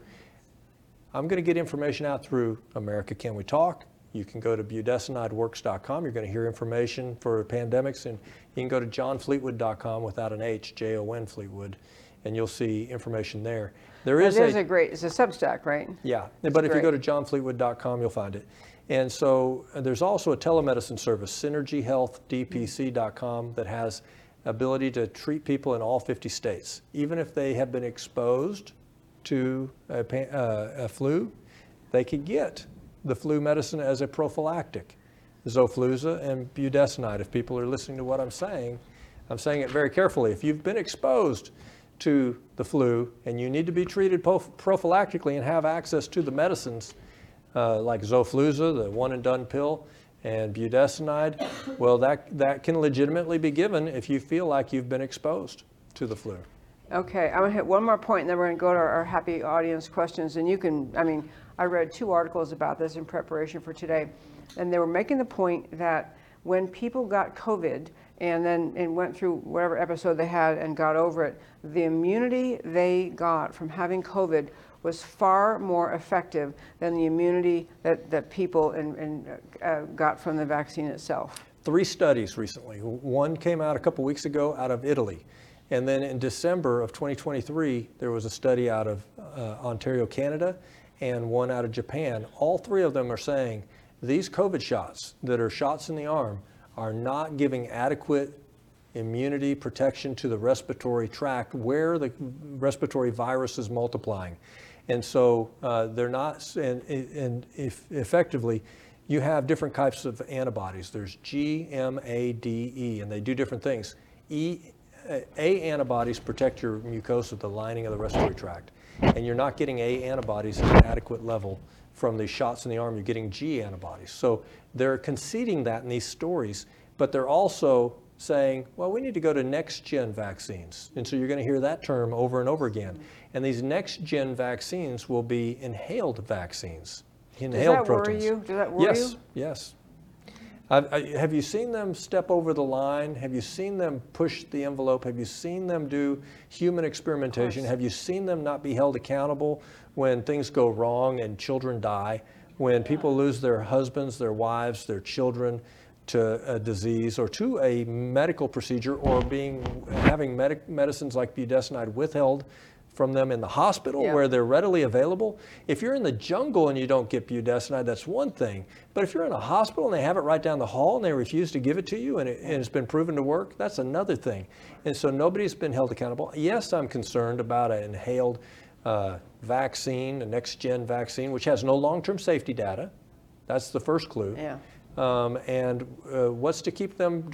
I'm going to get information out through America Can We Talk. You can go to budesonideworks.com. You're going to hear information for pandemics. And you can go to johnfleetwood.com without an H, Jon Fleetwood, and you'll see information there. It's a Substack, right? Yeah, but if you go to johnfleetwood.com, you'll find it. And so there's also a telemedicine service, synergyhealthdpc.com, that has ability to treat people in all 50 states. Even if they have been exposed to a flu, they could get the flu medicine as a prophylactic, Xofluza and budesonide. If people are listening to what I'm saying it very carefully. If you've been exposed to the flu and you need to be treated prophylactically and have access to the medicines like Xofluza, the one and done pill, and budesonide, well, that can legitimately be given if you feel like you've been exposed to the flu. Okay, I'm gonna hit one more point, and then we're gonna go to our happy audience questions. And you can, I mean, I read 2 articles about this in preparation for today, and they were making the point that when people got COVID and went through whatever episode they had and got over it, the immunity they got from having COVID was far more effective than the immunity that people got from the vaccine itself. 3 studies recently. One came out a couple weeks ago out of Italy. And then in December of 2023, there was a study out of Ontario, Canada, and one out of Japan. All 3 of them are saying these COVID shots that are shots in the arm are not giving adequate immunity protection to the respiratory tract where the respiratory virus is multiplying. And so they're not, and if effectively, you have different types of antibodies. There's G, M, A, D, E, and they do different things. A antibodies protect your mucosa, the lining of the respiratory tract, and you're not getting A antibodies at an adequate level from the shots in the arm. You're getting G antibodies. So they're conceding that in these stories, but they're also saying, well, we need to go to next-gen vaccines. And so you're going to hear that term over and over again. And these next-gen vaccines will be inhaled vaccines, inhaled proteins. Does that worry you? Does that worry you? Yes. Have you seen them step over the line? Have you seen them push the envelope? Have you seen them do human experimentation? Have you seen them not be held accountable when things go wrong and children die? When people lose their husbands, their wives, their children to a disease or to a medical procedure, or having medicines like budesonide withheld from them in the hospital where they're readily available. If you're in the jungle and you don't get budesonide, that's one thing. But if you're in a hospital and they have it right down the hall and they refuse to give it to you and it's been proven to work, that's another thing. And so nobody's been held accountable. Yes, I'm concerned about an inhaled vaccine, a next-gen vaccine, which has no long-term safety data. That's the first clue. Yeah. And what's to keep them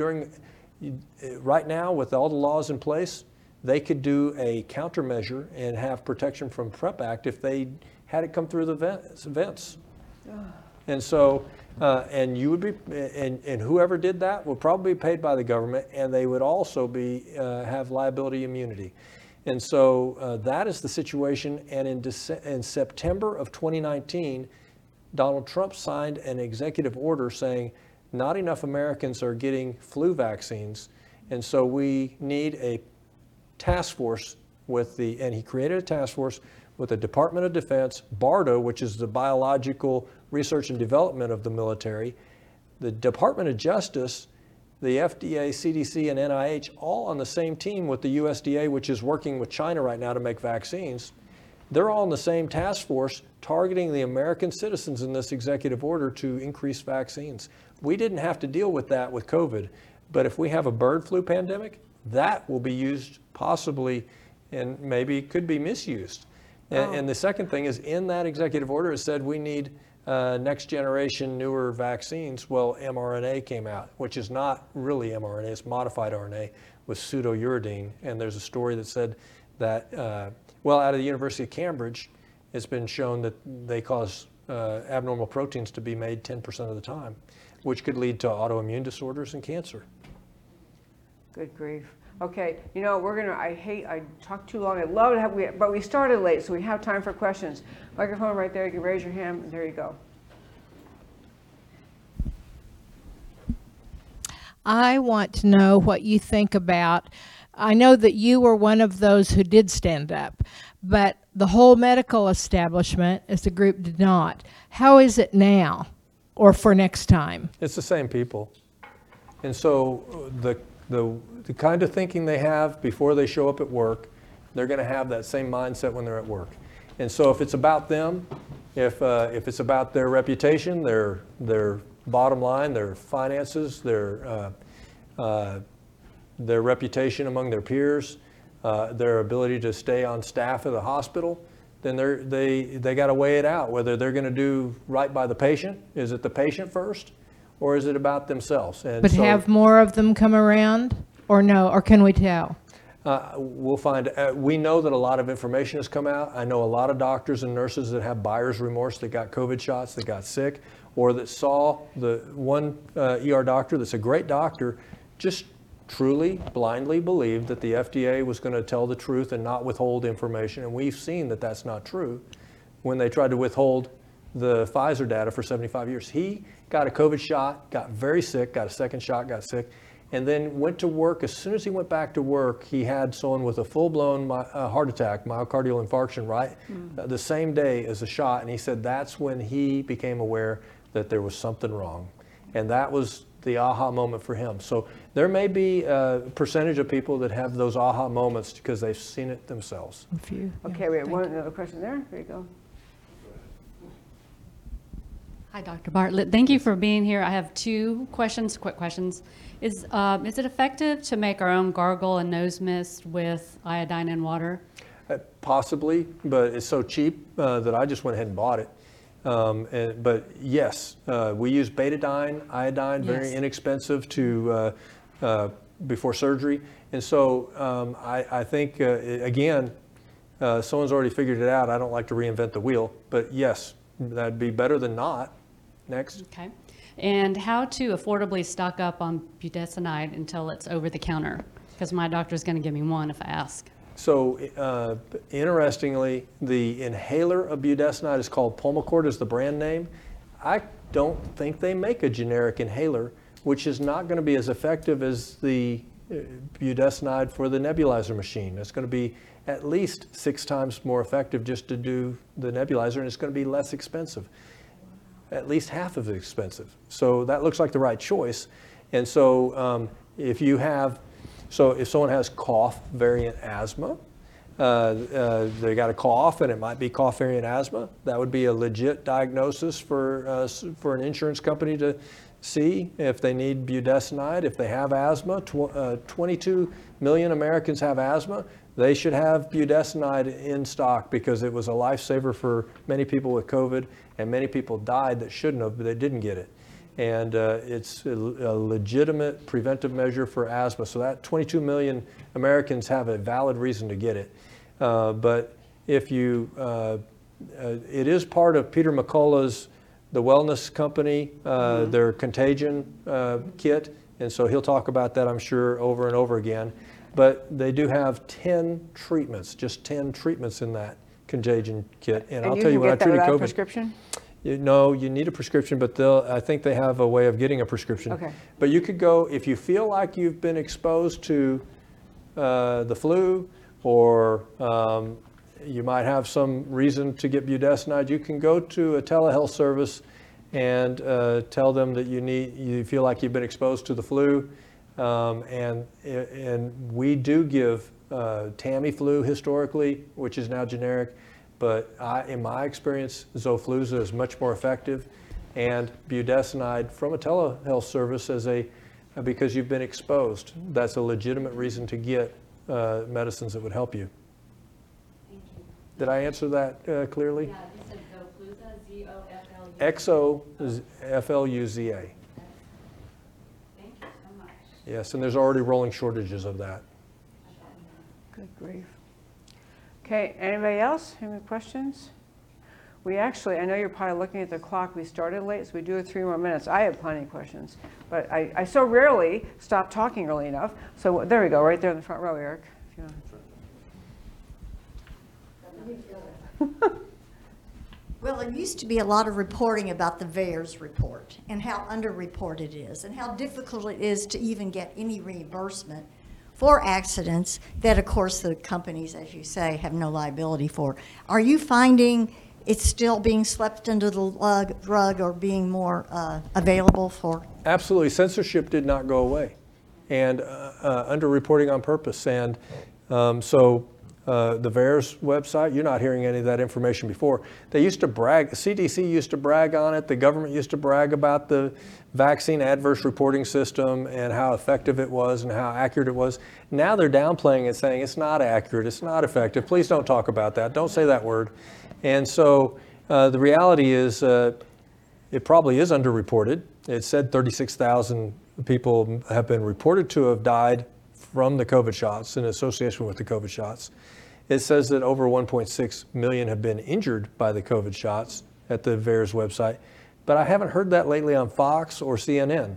right now with all the laws in place? They could do a countermeasure and have protection from PrEP Act if they had it come through the vents. And so, and you would be, and whoever did that would probably be paid by the government, and they would also have liability immunity. And so that is the situation. And in September of 2019, Donald Trump signed an executive order saying not enough Americans are getting flu vaccines, and so we need a task force and he created a task force with the Department of Defense, BARDA, which is the biological research and development of the military, the Department of Justice, the FDA, CDC, and NIH, all on the same team with the USDA, which is working with China right now to make vaccines. They're all in the same task force targeting the American citizens in this executive order to increase vaccines. We didn't have to deal with that with COVID, but if we have a bird flu pandemic, that will be used possibly and maybe could be misused. And the second thing is, in that executive order, it said we need next generation newer vaccines. Well, mRNA came out, which is not really mRNA, it's modified RNA with pseudouridine. And there's a story that said that, out of the University of Cambridge, it's been shown that they cause abnormal proteins to be made 10% of the time, which could lead to autoimmune disorders and cancer. Good grief. Okay, you know, I talked too long. I'd love to have, but we started late, so we have time for questions. Microphone right there, you can raise your hand, and there you go. I want to know what you think about, I know that you were one of those who did stand up, but the whole medical establishment as a group did not. How is it now, or for next time? It's the same people. And so the kind of thinking they have before they show up at work, they're going to have that same mindset when they're at work. And so if it's about them, if it's about their reputation, their bottom line, their finances, their reputation among their peers, their ability to stay on staff at the hospital, then they got to weigh it out, whether they're going to do right by the patient. Is it the patient first, or is it about themselves? And but have more of them come around, or no, or can we tell? We'll find. We know that a lot of information has come out. I know a lot of doctors and nurses that have buyer's remorse that got COVID shots, that got sick, or that saw the one ER doctor that's a great doctor just truly, blindly believed that the FDA was going to tell the truth and not withhold information. And we've seen that that's not true when they tried to withhold the Pfizer data for 75 years. He got a COVID shot, got very sick, got a second shot, got sick, and then went to work. As soon as he went back to work, he had someone with a full-blown heart attack, myocardial infarction, right? The same day as the shot. And he said that's when he became aware that there was something wrong. And that was the aha moment for him. So there may be a percentage of people that have those aha moments because they've seen it themselves. A few. Okay, we have another question there. There you go. Hi, Dr. Bartlett. Thank you for being here. I have two questions, quick questions. Is it effective to make our own gargle and nose mist with iodine and water? Possibly, but it's so cheap that I just went ahead and bought it. But yes, we use betadine, iodine, very Yes. inexpensive to before surgery. And so I think, again, someone's already figured it out. I don't like to reinvent the wheel, but yes, that'd be better than not. Next. Okay. And how to affordably stock up on budesonide until it's over the counter? Because my doctor's going to give me one if I ask. So interestingly, the inhaler of budesonide is called Pulmicort, is the brand name. I don't think they make a generic inhaler, which is not going to be as effective as the budesonide for the nebulizer machine. It's going to be at least 6 times more effective just to do the nebulizer, and it's going to be less expensive, at least half as expensive. So that looks like the right choice. And so if someone has cough variant asthma, they got a cough and it might be cough variant asthma, that would be a legit diagnosis for an insurance company to see if they need budesonide. If they have asthma, 22 million Americans have asthma, they should have budesonide in stock because it was a lifesaver for many people with COVID, and many people died that shouldn't have, but they didn't get it. And it's a legitimate preventive measure for asthma. So that 22 million Americans have a valid reason to get it. But if you, it is part of Peter McCullough's, the wellness company, their contagion kit. And so he'll talk about that, I'm sure, over and over again. But they do have 10 treatments, just 10 treatments in that contagion kit. And I'll tell you, when I treated COVID, prescription? No, you need a prescription, but I think they have a way of getting a prescription. Okay. But you could go, if you feel like you've been exposed to the flu, or you might have some reason to get budesonide, you can go to a telehealth service and tell them that you feel like you've been exposed to the flu. And we do give Tamiflu historically, which is now generic. But in my experience, Xofluza is much more effective, and budesonide from a telehealth service because you've been exposed. That's a legitimate reason to get medicines that would help you. Thank you. Did I answer that clearly? Yeah, you said Xofluza, Z-O-F-L-U. Xofluza. Thank you so much. Yes, and there's already rolling shortages of that. Good grief. Okay, anybody else? Any questions? We actually, I know you're probably looking at the clock. We started late, so we do have 3 more minutes. I have plenty of questions, but I so rarely stop talking early enough. So there we go, right there in the front row, Eric. If you want. Well, there used to be a lot of reporting about the VAERS report and how underreported it is and how difficult it is to even get any reimbursement for accidents that, of course, the companies, as you say, have no liability for. Are you finding it's still being swept under the rug or being more available for? Absolutely. Censorship did not go away, and underreporting on purpose. And so the VAERS website, you're not hearing any of that information before. They used to brag, CDC used to brag on it, the government used to brag about the vaccine adverse reporting system and how effective it was and how accurate it was. Now they're downplaying it, saying it's not accurate, it's not effective. Please don't talk about that. Don't say that word. And so the reality is it probably is underreported. It said 36,000 people have been reported to have died from the COVID shots in association with the COVID shots. It says that over 1.6 million have been injured by the COVID shots at the VAERS website. But I haven't heard that lately on Fox or CNN.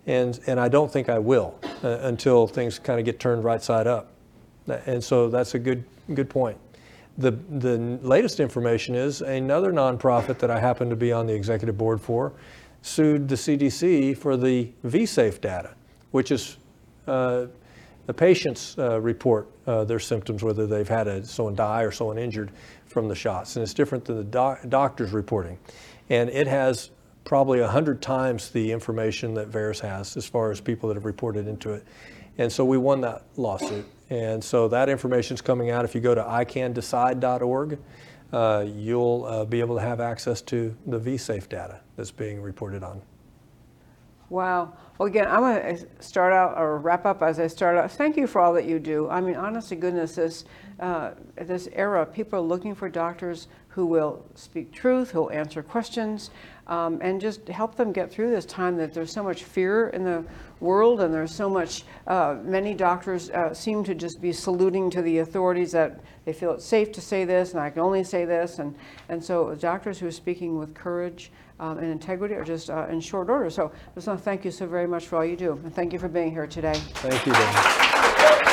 And I don't think I will until things kind of get turned right side up. And so that's a good point. The latest information is another nonprofit that I happen to be on the executive board for sued the CDC for the V-Safe data, which is the patients report their symptoms, whether they've had someone die or someone injured from the shots. And it's different than the doctor's reporting. And it has probably 100 times the information that VAERS has as far as people that have reported into it. And so we won that lawsuit. And so that information is coming out. If you go to icandecide.org, you'll be able to have access to the V-Safe data that's being reported on. Wow. Well, again, I'm going to start out or wrap up as I start out. Thank you for all that you do. I mean, honest to goodness, this era, people are looking for doctors who will speak truth, who will answer questions, and just help them get through this time that there's so much fear in the world, and there's so much, many doctors seem to just be saluting to the authorities that they feel it's safe to say this, and I can only say this, and so doctors who are speaking with courage and integrity are just in short order. So I just want to thank you so very much for all you do, and thank you for being here today. Thank you, Debbie.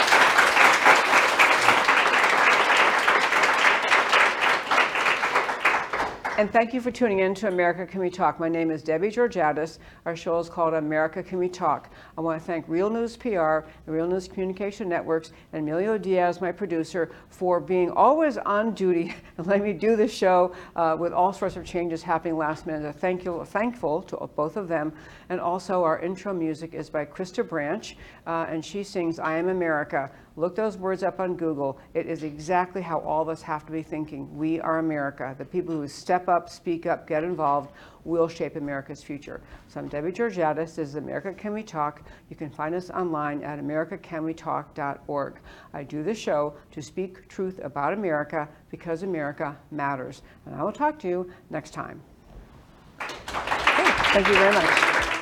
And thank you for tuning in to America Can We Talk. My name is Debbie Georgatos. Our show is called America Can We Talk. I want to thank Real News PR, the Real News Communication Networks, and Emilio Diaz, my producer, for being always on duty and letting me do this show with all sorts of changes happening last minute. Thankful to both of them. And also our intro music is by Krista Branch, and she sings I Am America. Look those words up on Google. It is exactly how all of us have to be thinking. We are America. The people who step up, speak up, get involved will shape America's future. So I'm Debbie Georgatos. This is America Can We Talk. You can find us online at americacanwetalk.org. I do this show to speak truth about America because America matters. And I will talk to you next time. Okay, thank you very much.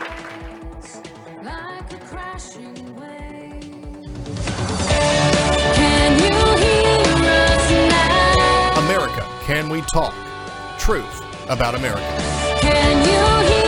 Like a crashing wave. Can you hear us now? America, Can We Talk? Truth about America. Can you hear